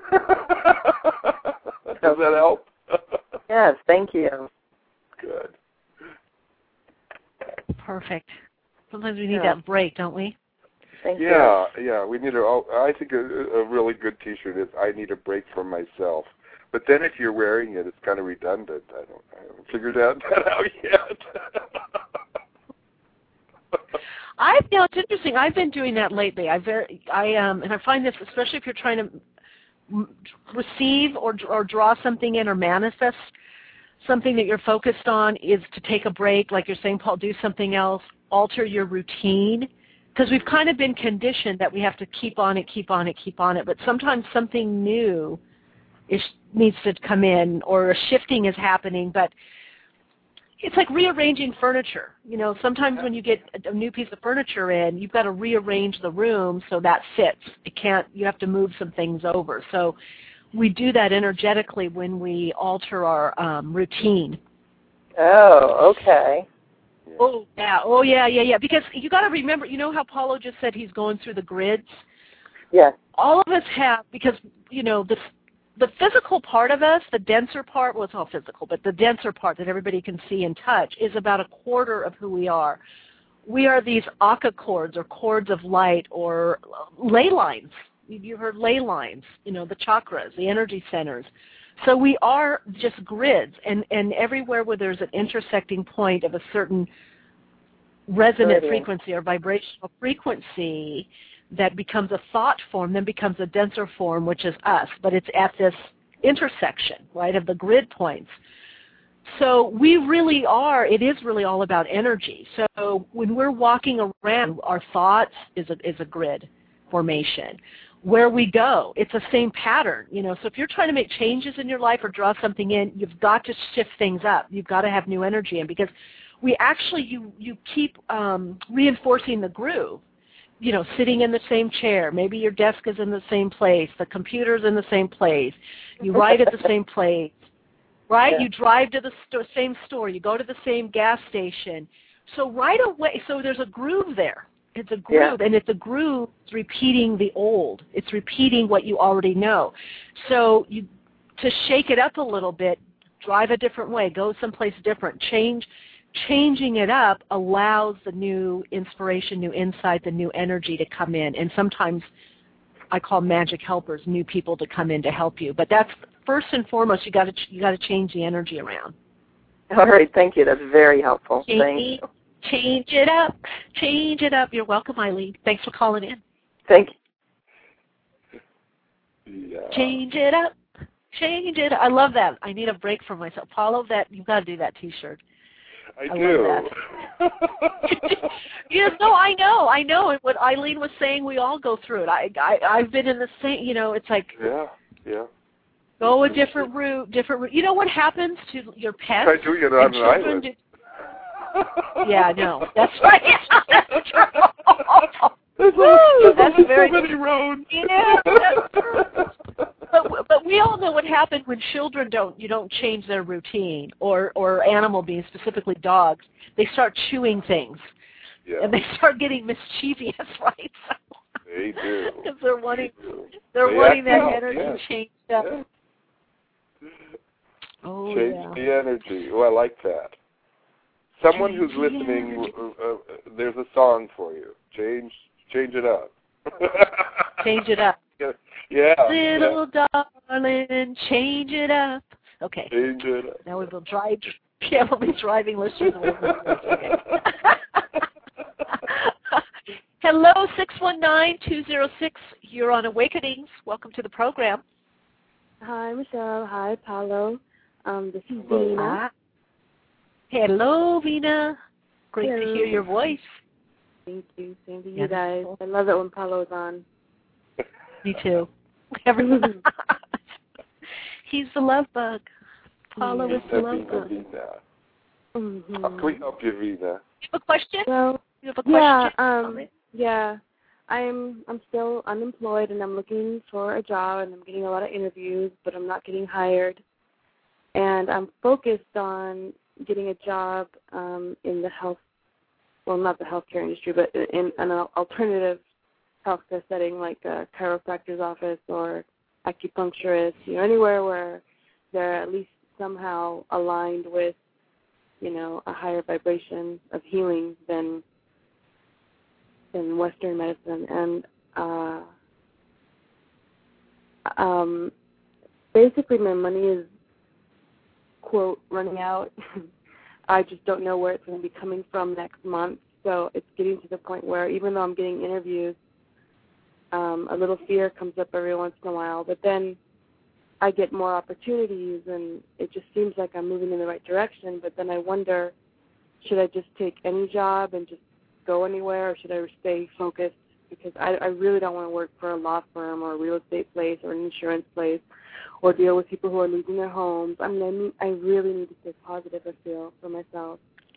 Does that help? Yes, thank you. Good. Perfect. Sometimes we need that break, don't we? Thank you. Yeah. We need I think a really good T-shirt is "I need a break from myself." But then if you're wearing it, it's kind of redundant. I haven't figured that out yet. It's interesting. I've been doing that lately. And I find this, especially if you're trying to receive or draw something in or manifest something that you're focused on, is to take a break, like you're saying, Paul, do something else, alter your routine, because we've kind of been conditioned that we have to keep on it, but sometimes something new needs to come in, or a shifting is happening, but it's like rearranging furniture. Sometimes when you get a new piece of furniture in, you've got to rearrange the room so that fits. You have to move some things over. So we do that energetically when we alter our routine. Oh, okay. Oh, yeah. Because you got to remember, how Paulo just said he's going through the grids? Yes. All of us have, because, the physical part of us, the denser part, well, it's all physical, but the denser part that everybody can see and touch is about a quarter of who we are. We are these Aka cords, or cords of light, or ley lines. You heard ley lines, the chakras, the energy centers. So we are just grids, and everywhere where there's an intersecting point of a certain resonant frequency or vibrational frequency, that becomes a thought form, then becomes a denser form, which is us. But it's at this intersection, right, of the grid points. So we really are, it is really all about energy. So when we're walking around, our thoughts is a grid formation. Where we go, it's the same pattern. So if you're trying to make changes in your life or draw something in, you've got to shift things up. You've got to have new energy in, because we actually, you keep reinforcing the groove. Sitting in the same chair. Maybe your desk is in the same place. The computer's in the same place. You write at the same place. Right? Yeah. You drive to the same store. You go to the same gas station. So right away, so there's a groove there. It's a groove, and it's a groove. It's repeating the old. It's repeating what you already know. So to shake it up a little bit, drive a different way, go someplace different, changing it up allows the new inspiration, new insight, the new energy to come in. And sometimes I call magic helpers, new people to come in to help you. But that's first and foremost, you got to change the energy around. All right, thank you. That's very helpful. Thank you. Change it up. Change it up. You're welcome, Eileen. Thanks for calling in. Thank you. Yeah. Change it up. Change it up. I love that. I need a break for myself. Paulo, you've got to do that T-shirt. I do. Love that. Yes, no, I know. And what Eileen was saying, we all go through it. I've been in the same, it's like. Yeah. Go a different route. You know what happens to your pets? Try doing it on an island. Yeah, no, that's right. That's true. That's very so many roads. Yeah, that's true. But we all know what happened when children don't change their routine, or animal beings, specifically dogs. They start chewing things, and they start getting mischievous, right? They do. Because they're wanting that energy changed up. Yeah. Oh, change the energy. Oh, I like that. Someone who's listening, there's a song for you. Change it up. Change it up. Yeah. Little darling, change it up. Okay. Change it up. Now we will drive. Yeah, we'll be driving listeners. Okay. Hello, 619-206. You're on Awakenings. Welcome to the program. Hi, Michelle. Hi, Paulo. This is Vina. Hello, Vina. Great to hear your voice. Thank you. Same to you guys. I love it when Paulo's on. Me too. Everyone. He's the love bug. Paulo is the love bug. Mm-hmm. How can we help you, Vina? You have a question? Well, you have a question? Yeah. I'm still unemployed, and I'm looking for a job, and I'm getting a lot of interviews, but I'm not getting hired. And I'm focused on getting a job in the not the healthcare industry, but in an alternative healthcare setting, like a chiropractor's office or acupuncturist, anywhere where they're at least somehow aligned with, a higher vibration of healing than Western medicine. And basically my money is, quote, running out. I just don't know where it's going to be coming from next month. So it's getting to the point where even though I'm getting interviews, a little fear comes up every once in a while. But then I get more opportunities, and it just seems like I'm moving in the right direction. But then I wonder, should I just take any job and just go anywhere, or should I stay focused? Because I really don't want to work for a law firm or a real estate place or an insurance place or deal with people who are losing their homes. I really need to stay positive, I feel, for myself.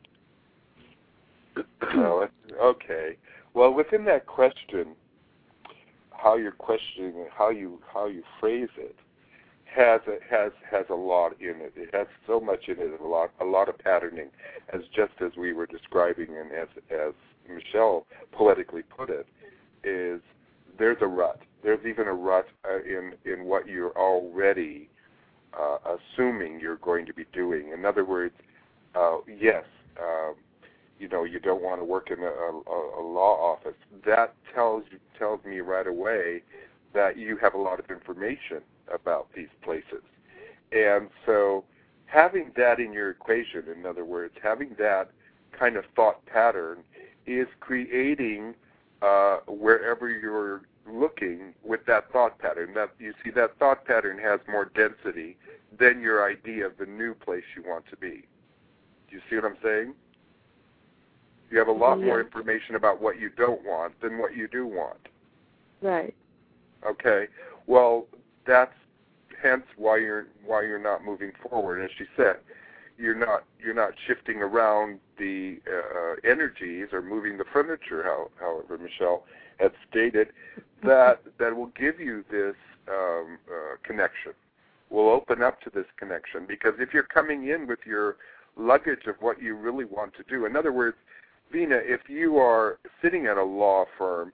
Okay. Well, within that question, how you're questioning it, how you phrase it, has a lot in it. It has so much in it, a lot of patterning, as we were describing, and as Michelle poetically put it, is there's a rut. There's even a rut in what you're already assuming you're going to be doing. In other words, yes, you don't want to work in a law office. That tells me right away that you have a lot of information about these places. And so having that in your equation, in other words, having that kind of thought pattern is creating wherever you're looking with that thought pattern. That you see, that thought pattern has more density than your idea of the new place you want to be. Do you see what I'm saying? You have a lot more information about what you don't want than what you do want. Right. Okay. Well, that's hence why you're not moving forward. As she said, you're not shifting around the energies or moving the furniture. However, Michelle had stated that will give you this connection. Will open up to this connection, because if you're coming in with your luggage of what you really want to do, in other words, Vina, if you are sitting at a law firm,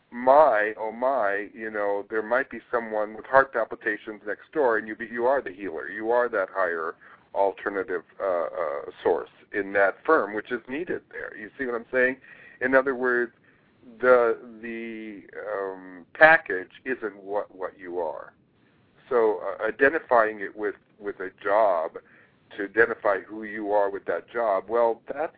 there might be someone with heart palpitations next door, and you are the healer. You are that higher alternative source in that firm, which is needed there. You see what I'm saying? In other words, the package isn't what you are. So identifying it with a job, to identify who you are with that job, well, that's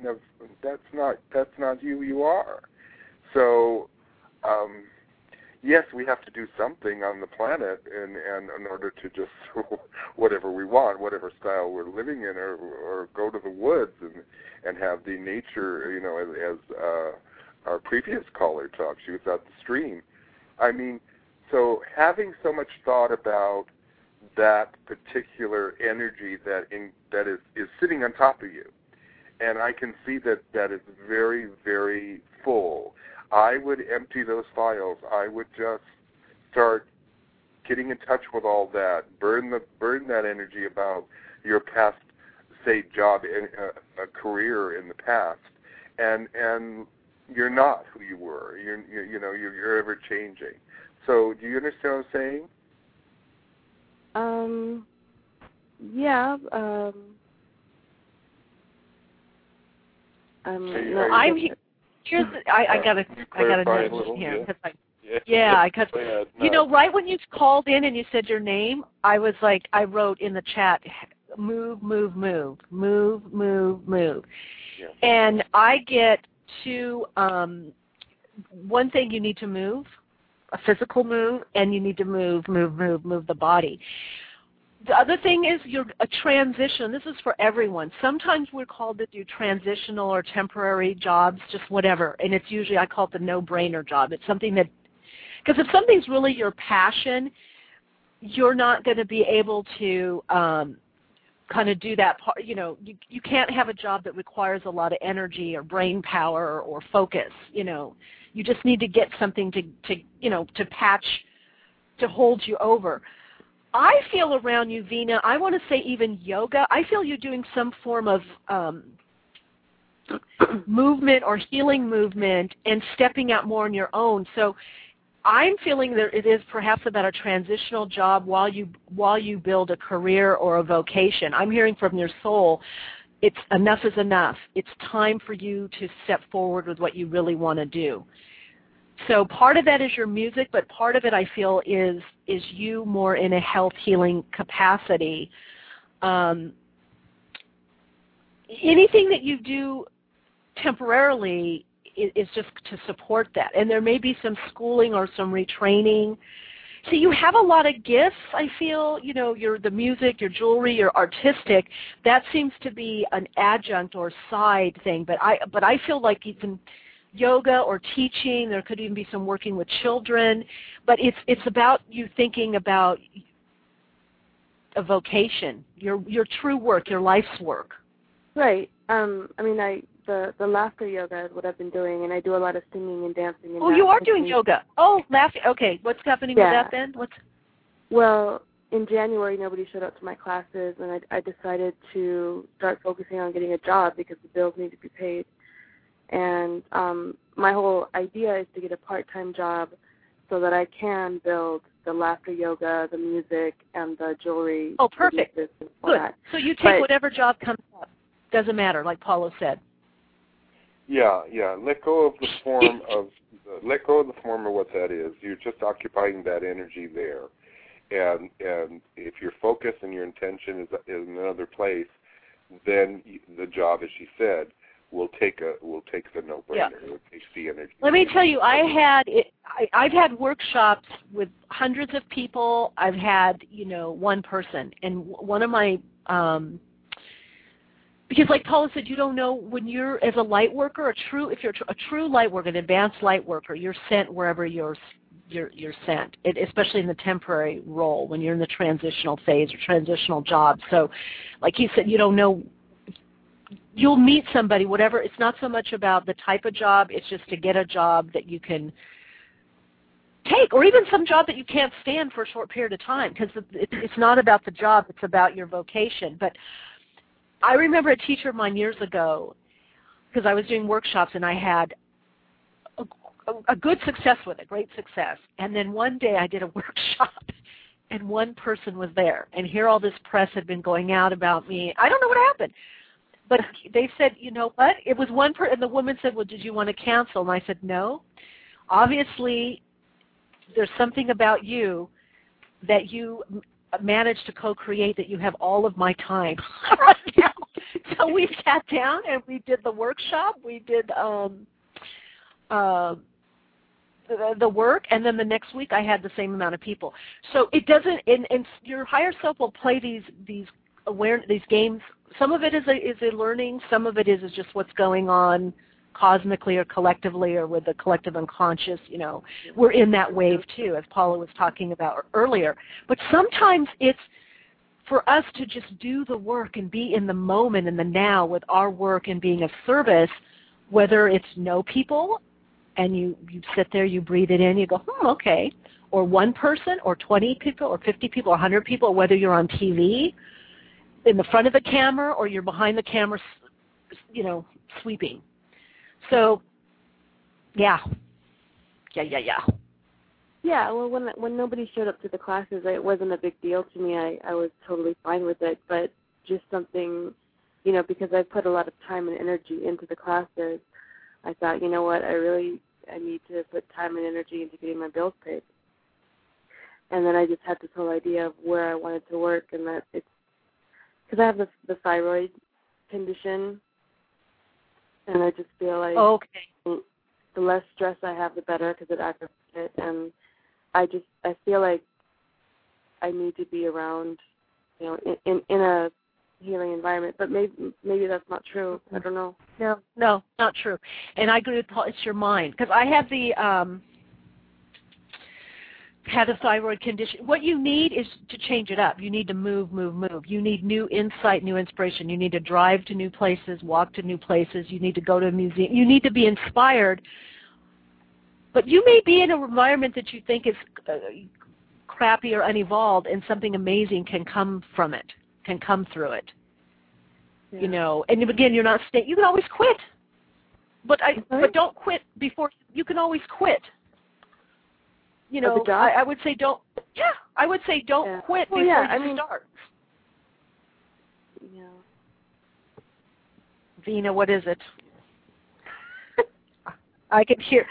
not who you are. So yes, we have to do something on the planet, and in order to just whatever we want, whatever style we're living in, or go to the woods and have the nature, as our previous caller talked. She was at the stream. I mean, so having so much thought about that particular energy that is sitting on top of you, and I can see that is very, very full. I would empty those files. I would just start getting in touch with all that. Burn that energy about your past, say, job, a career in the past, and you're not who you were. You're ever changing. So, do you understand what I'm saying? Yeah. I got a note here because right when you called in and you said your name, I was like, I wrote in the chat, move, move, move, move, move, move, and I get to one thing: you need to move, a physical move, and you need to move the body. The other thing is a transition. This is for everyone. Sometimes we're called to do transitional or temporary jobs, just whatever. And it's usually, I call it the no-brainer job. It's something that, because if something's really your passion, you're not going to be able to kind of do that part. You can't have a job that requires a lot of energy or brain power or focus. You just need to get something to patch, to hold you over. I feel around you, Vina, I want to say even yoga, I feel you're doing some form of movement or healing movement and stepping out more on your own. So I'm feeling that it is perhaps about a transitional job while you build a career or a vocation. I'm hearing from your soul, it's enough is enough. It's time for you to step forward with what you really want to do. So part of that is your music, but part of it I feel is you more in a health healing capacity. Anything that you do temporarily is just to support that. And there may be some schooling or some retraining. So you have a lot of gifts, I feel, you're the music, your jewelry, your artistic. That seems to be an adjunct or side thing, but I feel like even yoga or teaching, there could even be some working with children, but it's about you thinking about a vocation, your true work, your life's work. Right. The laughter yoga is what I've been doing, and I do a lot of singing and dancing. And you are doing yoga. Oh, laughing. Okay, what's happening with that then? Well, in January, nobody showed up to my classes, and I decided to start focusing on getting a job because the bills need to be paid. And my whole idea is to get a part-time job so that I can build the laughter yoga, the music, and the jewelry. Oh, perfect. Good. So you take whatever job comes up. Doesn't matter, like Paulo said. Yeah. Let go of the form of what that is. You're just occupying that energy there, and if your focus and your intention is in another place, then the job, as she said, will take the no-brainer. Yeah. Will take the energy. Let me tell you, I've had workshops with hundreds of people. I've had, one person, and one of my because like Paula said, you don't know when you're as a light worker, if you're a true light worker, an advanced light worker, you're sent wherever you're sent, especially in the temporary role when you're in the transitional phase or transitional job. So like he said, you don't know, you'll meet somebody, whatever. It's not so much about the type of job, it's just to get a job that you can take, or even some job that you can't stand for a short period of time, because it's not about the job, it's about your vocation. But I remember a teacher of mine years ago, because I was doing workshops and I had a good success with it, great success. And then one day I did a workshop and one person was there, and here all this press had been going out about me. I don't know what happened. But they said, you know what? It was one person, and the woman said, well, did you want to cancel? And I said, no. Obviously, there's something about you that you managed to co-create that you have all of my time right now. So we sat down and we did the workshop. We did the work, and then the next week I had the same amount of people. So it doesn't, and your higher self will play these games. Some of it is a learning. Some of it is just what's going on cosmically or collectively or with the collective unconscious. We're in that wave too, as Paula was talking about earlier. But sometimes it's for us to just do the work and be in the moment and the now with our work and being of service, whether it's know people and you sit there, you breathe it in, you go, okay, or one person or 20 people or 50 people or 100 people, or whether you're on TV in the front of the camera or you're behind the camera, sweeping. So, yeah. Yeah, well, when nobody showed up to the classes, it wasn't a big deal to me. I was totally fine with it, but just something, because I put a lot of time and energy into the classes, I thought, you know what, I need to put time and energy into getting my bills paid. And then I just had this whole idea of where I wanted to work, and that it's, because I have the thyroid condition, and I just feel like the less stress I have, the better, because it aggravates it, and I feel like I need to be around, in a healing environment. But maybe that's not true. I don't know. No, not true. And I agree with Paul. It's your mind, because I have had a thyroid condition. What you need is to change it up. You need to move. You need new insight, new inspiration. You need to drive to new places, walk to new places. You need to go to a museum. You need to be inspired. But you may be in an environment that you think is crappy or unevolved, and something amazing can come from it, can come through it. Yeah. And again, you're not staying. You can always quit. But don't quit before. You can always quit. I would say don't. Yeah, I would say don't quit before you start. Yeah. Vina, what is it? I can hear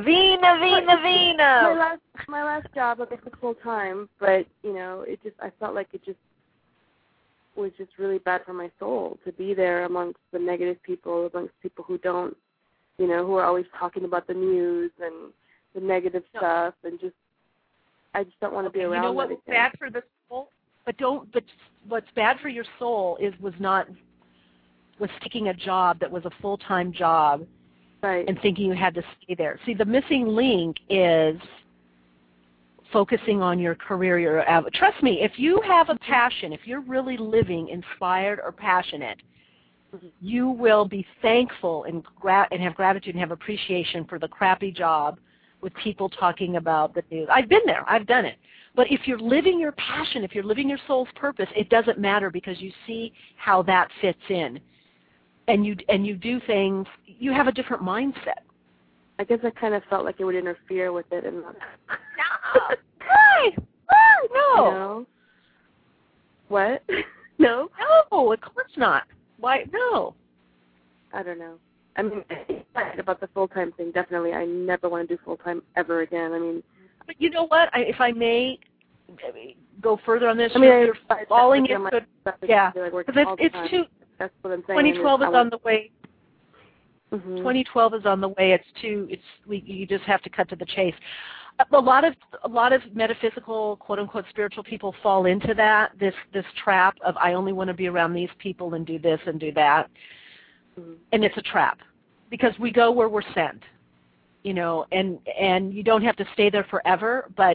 Vina. My last job, it was full time, but I felt like it just was just really bad for my soul to be there amongst the negative people, amongst people who don't, who are always talking about the news and the negative stuff, and I just don't want to be around. You know what's bad for the soul? But what's bad for your soul was taking a job that was a full-time job, right, and thinking you had to stay there. See, the missing link is focusing on your career. Trust me, if you have a passion, if you're really living inspired or passionate, you will be thankful and have gratitude and have appreciation for the crappy job with people talking about the news. I've been there. I've done it. But if you're living your passion, if you're living your soul's purpose, it doesn't matter, because you see how that fits in. And you do things, you have a different mindset. I guess I kind of felt like it would interfere with it. And no. Why? No. What? No? No, of course not. Why? No. I don't know. I mean, about the full-time thing, definitely. I never want to do full-time ever again. But you know what? If I may go further on this, you're falling into it. Yeah, because it's too. That's what I'm saying. 2012 is on the way. 2012 is on the way. You just have to cut to the chase. A lot of metaphysical, quote unquote, spiritual people fall into this trap of I only want to be around these people and do this and do that, and it's a trap because we go where we're sent, and you don't have to stay there forever. But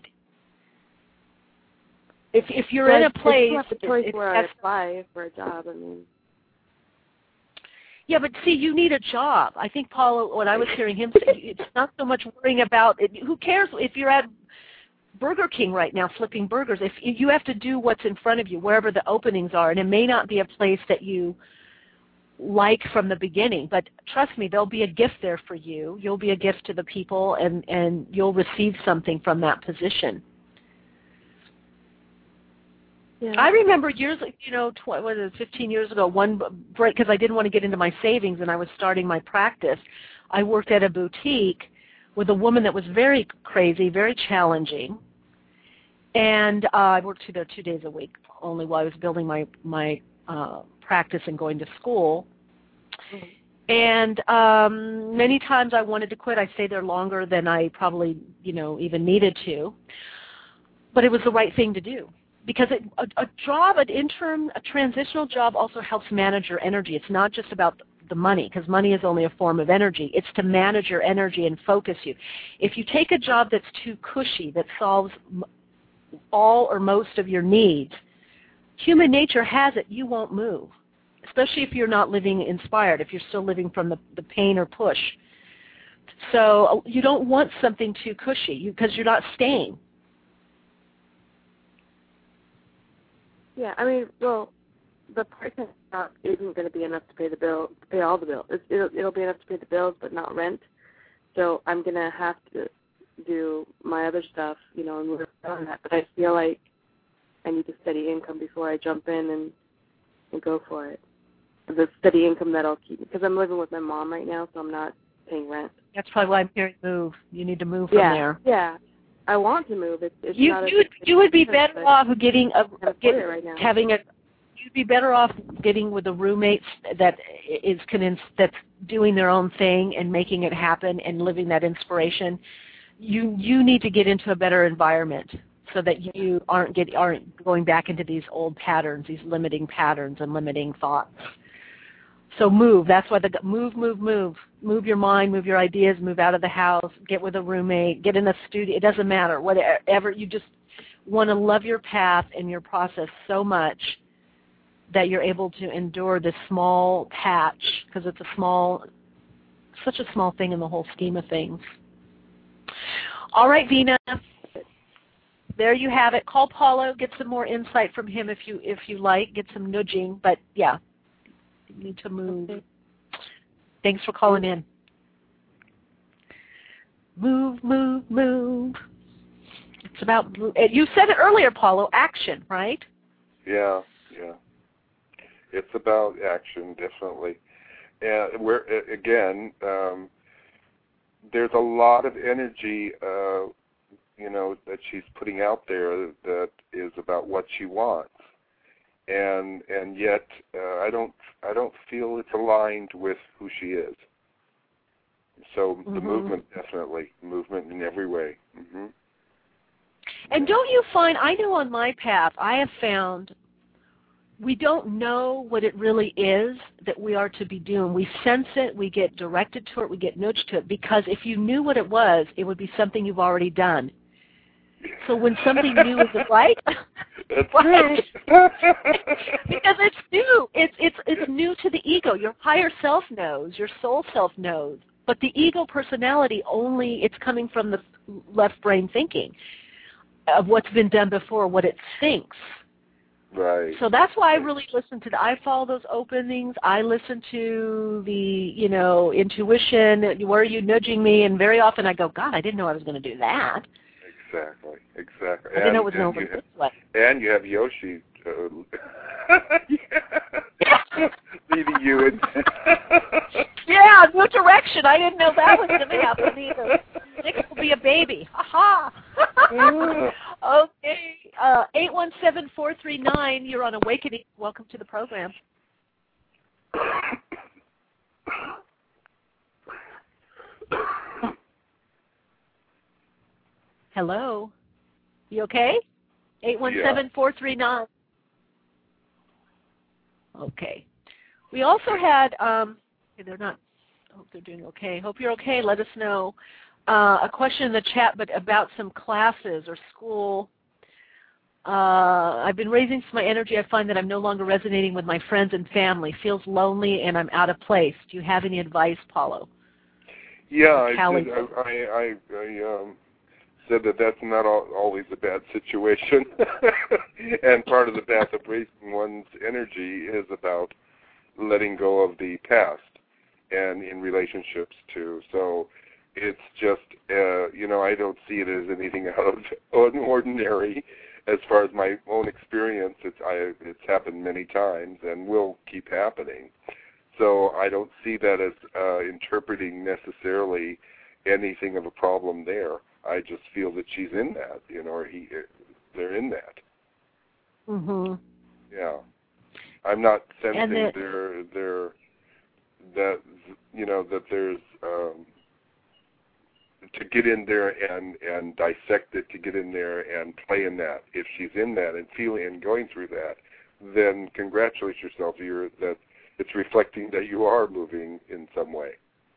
if you're in a place, it's not the choice where I apply for a job. Yeah, but see, you need a job. I think, Paula, what I was hearing him say, it's not so much worrying about it. Who cares if you're at Burger King right now flipping burgers? If you have to do what's in front of you, wherever the openings are, and it may not be a place that you like from the beginning, but trust me, there'll be a gift there for you. You'll be a gift to the people, and you'll receive something from that position. Yeah. I remember years, 15 years ago, one break, because I didn't want to get into my savings and I was starting my practice. I worked at a boutique with a woman that was very crazy, very challenging, and I worked there 2 days a week only while I was building my practice and going to school. And many times I wanted to quit. I stayed there longer than I probably, even needed to, but it was the right thing to do. Because a job, a transitional job also helps manage your energy. It's not just about the money, because money is only a form of energy. It's to manage your energy and focus you. If you take a job that's too cushy, that solves all or most of your needs, human nature has it, you won't move, especially if you're not living inspired, if you're still living from the pain or push. So you don't want something too cushy because you're not staying. Yeah, the part-time job isn't going to be enough to pay all the bills. It'll be enough to pay the bills, but not rent. So I'm going to have to do my other stuff, and work on that. But I feel like I need a steady income before I jump in and go for it. The steady income that'll keep me, because I'm living with my mom right now, so I'm not paying rent. That's probably why I'm hearing move. You need to move from there. Yeah. I want to move. You would be better off getting you'd be better off getting with a roommate that's doing their own thing and making it happen and living that inspiration. You need to get into a better environment so that you aren't going back into these old patterns, these limiting patterns and limiting thoughts. So move. That's why move. Move your mind, move your ideas, move out of the house, get with a roommate, get in a studio. It doesn't matter. Whatever. You just want to love your path and your process so much that you're able to endure this small patch, because it's such a small thing in the whole scheme of things. All right, Vina. There you have it. Call Paulo. Get some more insight from him if you like. Get some nudging. But yeah. You need to move. Okay. Thanks for calling in. Move. It's about, you said it earlier, Paulo, action, right? Yeah. It's about action, definitely. And there's a lot of energy, that she's putting out there that is about what she wants. And yet I don't feel it's aligned with who she is. So the movement, definitely, movement in every way. Mm-hmm. And don't you find, I know on my path, I have found we don't know what it really is that we are to be doing. We sense it, we get directed to it, we get nudged to it, because if you knew what it was, it would be something you've already done. So when something new is right, that's right. Because it's new. It's new to the ego. Your higher self knows. Your soul self knows. But the ego personality it's coming from the left brain thinking of what's been done before, what it thinks. Right. So that's why I really listen to I follow those openings. I listen to the, intuition. Where are you nudging me? And very often I go, God, I didn't know I was going to do that. Exactly. I didn't know it was over this way. And you have Yoshi leading you in. Yeah, new direction. I didn't know that was going to happen either. Nick will be a baby. Ha ha. Okay. 817-439. You're on Awakening. Welcome to the program. Hello? You okay? 817-439. Okay. We also had, they're not, I hope they're doing okay. Hope you're okay. Let us know. A question in the chat, but about some classes or school. I've been raising my energy. I find that I'm no longer resonating with my friends and family. Feels lonely and I'm out of place. Do you have any advice, Paulo? Yeah, I said that that's not always a bad situation. And part of the path of raising one's energy is about letting go of the past and in relationships too. So it's just, I don't see it as anything out of ordinary. As far as my own experience, it's happened many times and will keep happening. So I don't see that as interpreting necessarily anything of a problem there. I just feel that she's in that, or they're in that. Mhm. Yeah, I'm not sensing that there's to get in there and dissect it, to get in there and play in that. If she's in that and feeling and going through that, then congratulate yourself. That it's reflecting that you are moving in some way.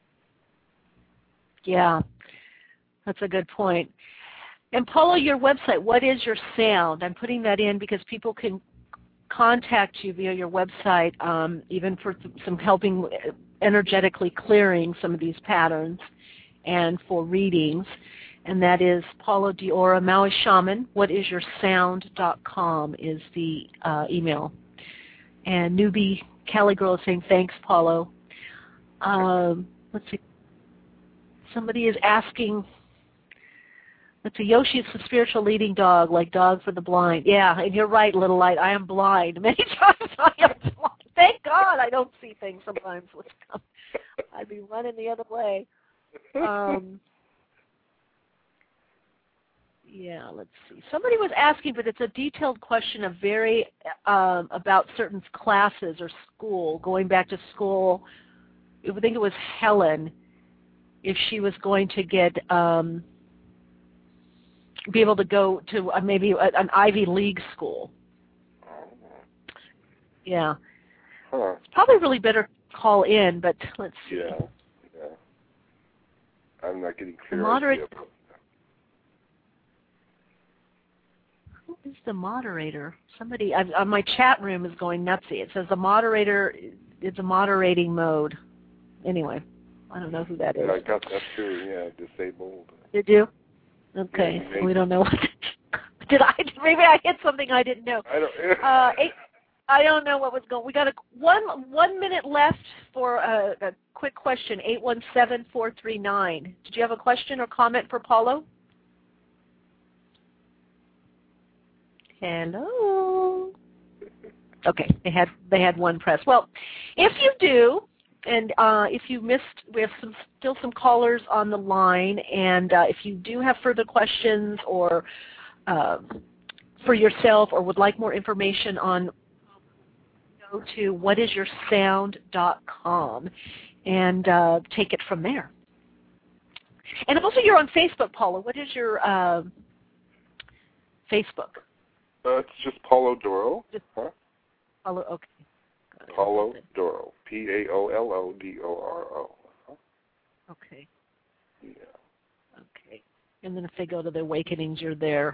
Yeah, that's a good point. And Paulo, your website, what is your sound? I'm putting that in because people can contact you via your website, even for some helping energetically clearing some of these patterns and for readings. And that is Paulo D'Oro, Maui Shaman. WhatIsYourSound.com is the email. And Newbie Cali Girl is saying, thanks, Paulo. Let's see. Somebody is asking, let's see, Yoshi is the spiritual leading dog, like Dog for the Blind. Yeah, and you're right, Little Light. I am blind. Many times I am blind. Thank God I don't see things sometimes. I'd be running the other way. Yeah, let's see. Somebody was asking, but it's a detailed question of about certain classes or school, going back to school. I think it was Helen, if she was going to get be able to go to maybe an Ivy League school. Yeah. Huh. It's probably really better call in, but let's see. Yeah. I'm not getting clear. Who is the moderator? Somebody on my chat room is going nutsy. It says the moderator is a moderating mode. Anyway, I don't know who that is. Yeah, I got that too. Yeah, disabled. Did you? Okay, yeah, we don't know what. Did I? Maybe I hit something I didn't know. I don't know what was going. We got 1 minute left for a quick question. 817-439. Did you have a question or comment for Paulo? Hello. Okay, they had one press. Well, if you do, and if you missed, we have still some callers on the line, and if you do have further questions or for yourself or would like more information on, go to whatisyoursound.com and take it from there. And also you're on Facebook, Paula. What is your Facebook? It's just Paulo D'Oro. Paulo, okay. Paulo D'Oro. PAOLODORO. Okay. Yeah. Okay. And then if they go to the Awakenings, you're there.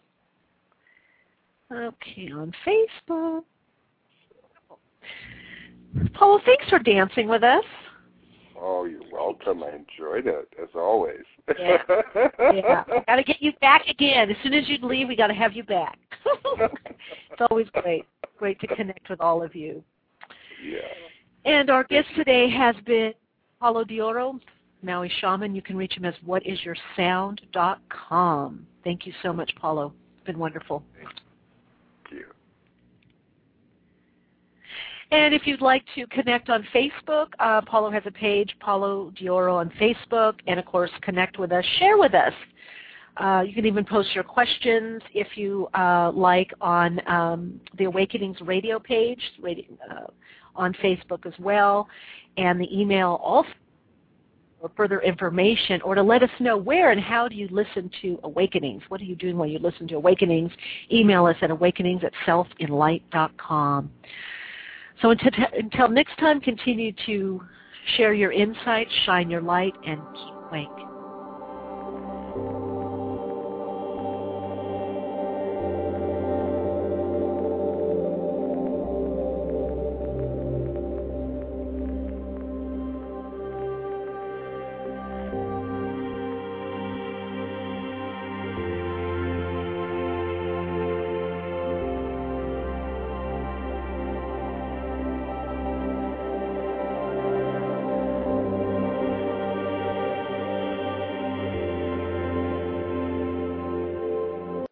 Okay, on Facebook. Paulo, thanks for dancing with us. Oh, you're welcome. I enjoyed it, as always. Yeah. Got to get you back again. As soon as you leave, we got to have you back. It's always great to connect with all of you. Yeah. And our guest today has been Paulo D'Oro, Maui Shaman. You can reach him as whatisyoursound.com. Thank you so much, Paulo. It's been wonderful. Thank you. And if you'd like to connect on Facebook, Paulo has a page, Paulo D'Oro on Facebook, and of course connect with us, share with us. You can even post your questions if you like on the Awakenings radio page on Facebook as well, and the email also or further information, or to let us know where and how do you listen to Awakenings. What are you doing while you listen to Awakenings? Email us at awakenings@selfinlight.com. So until next time, continue to share your insights, shine your light, and keep awake.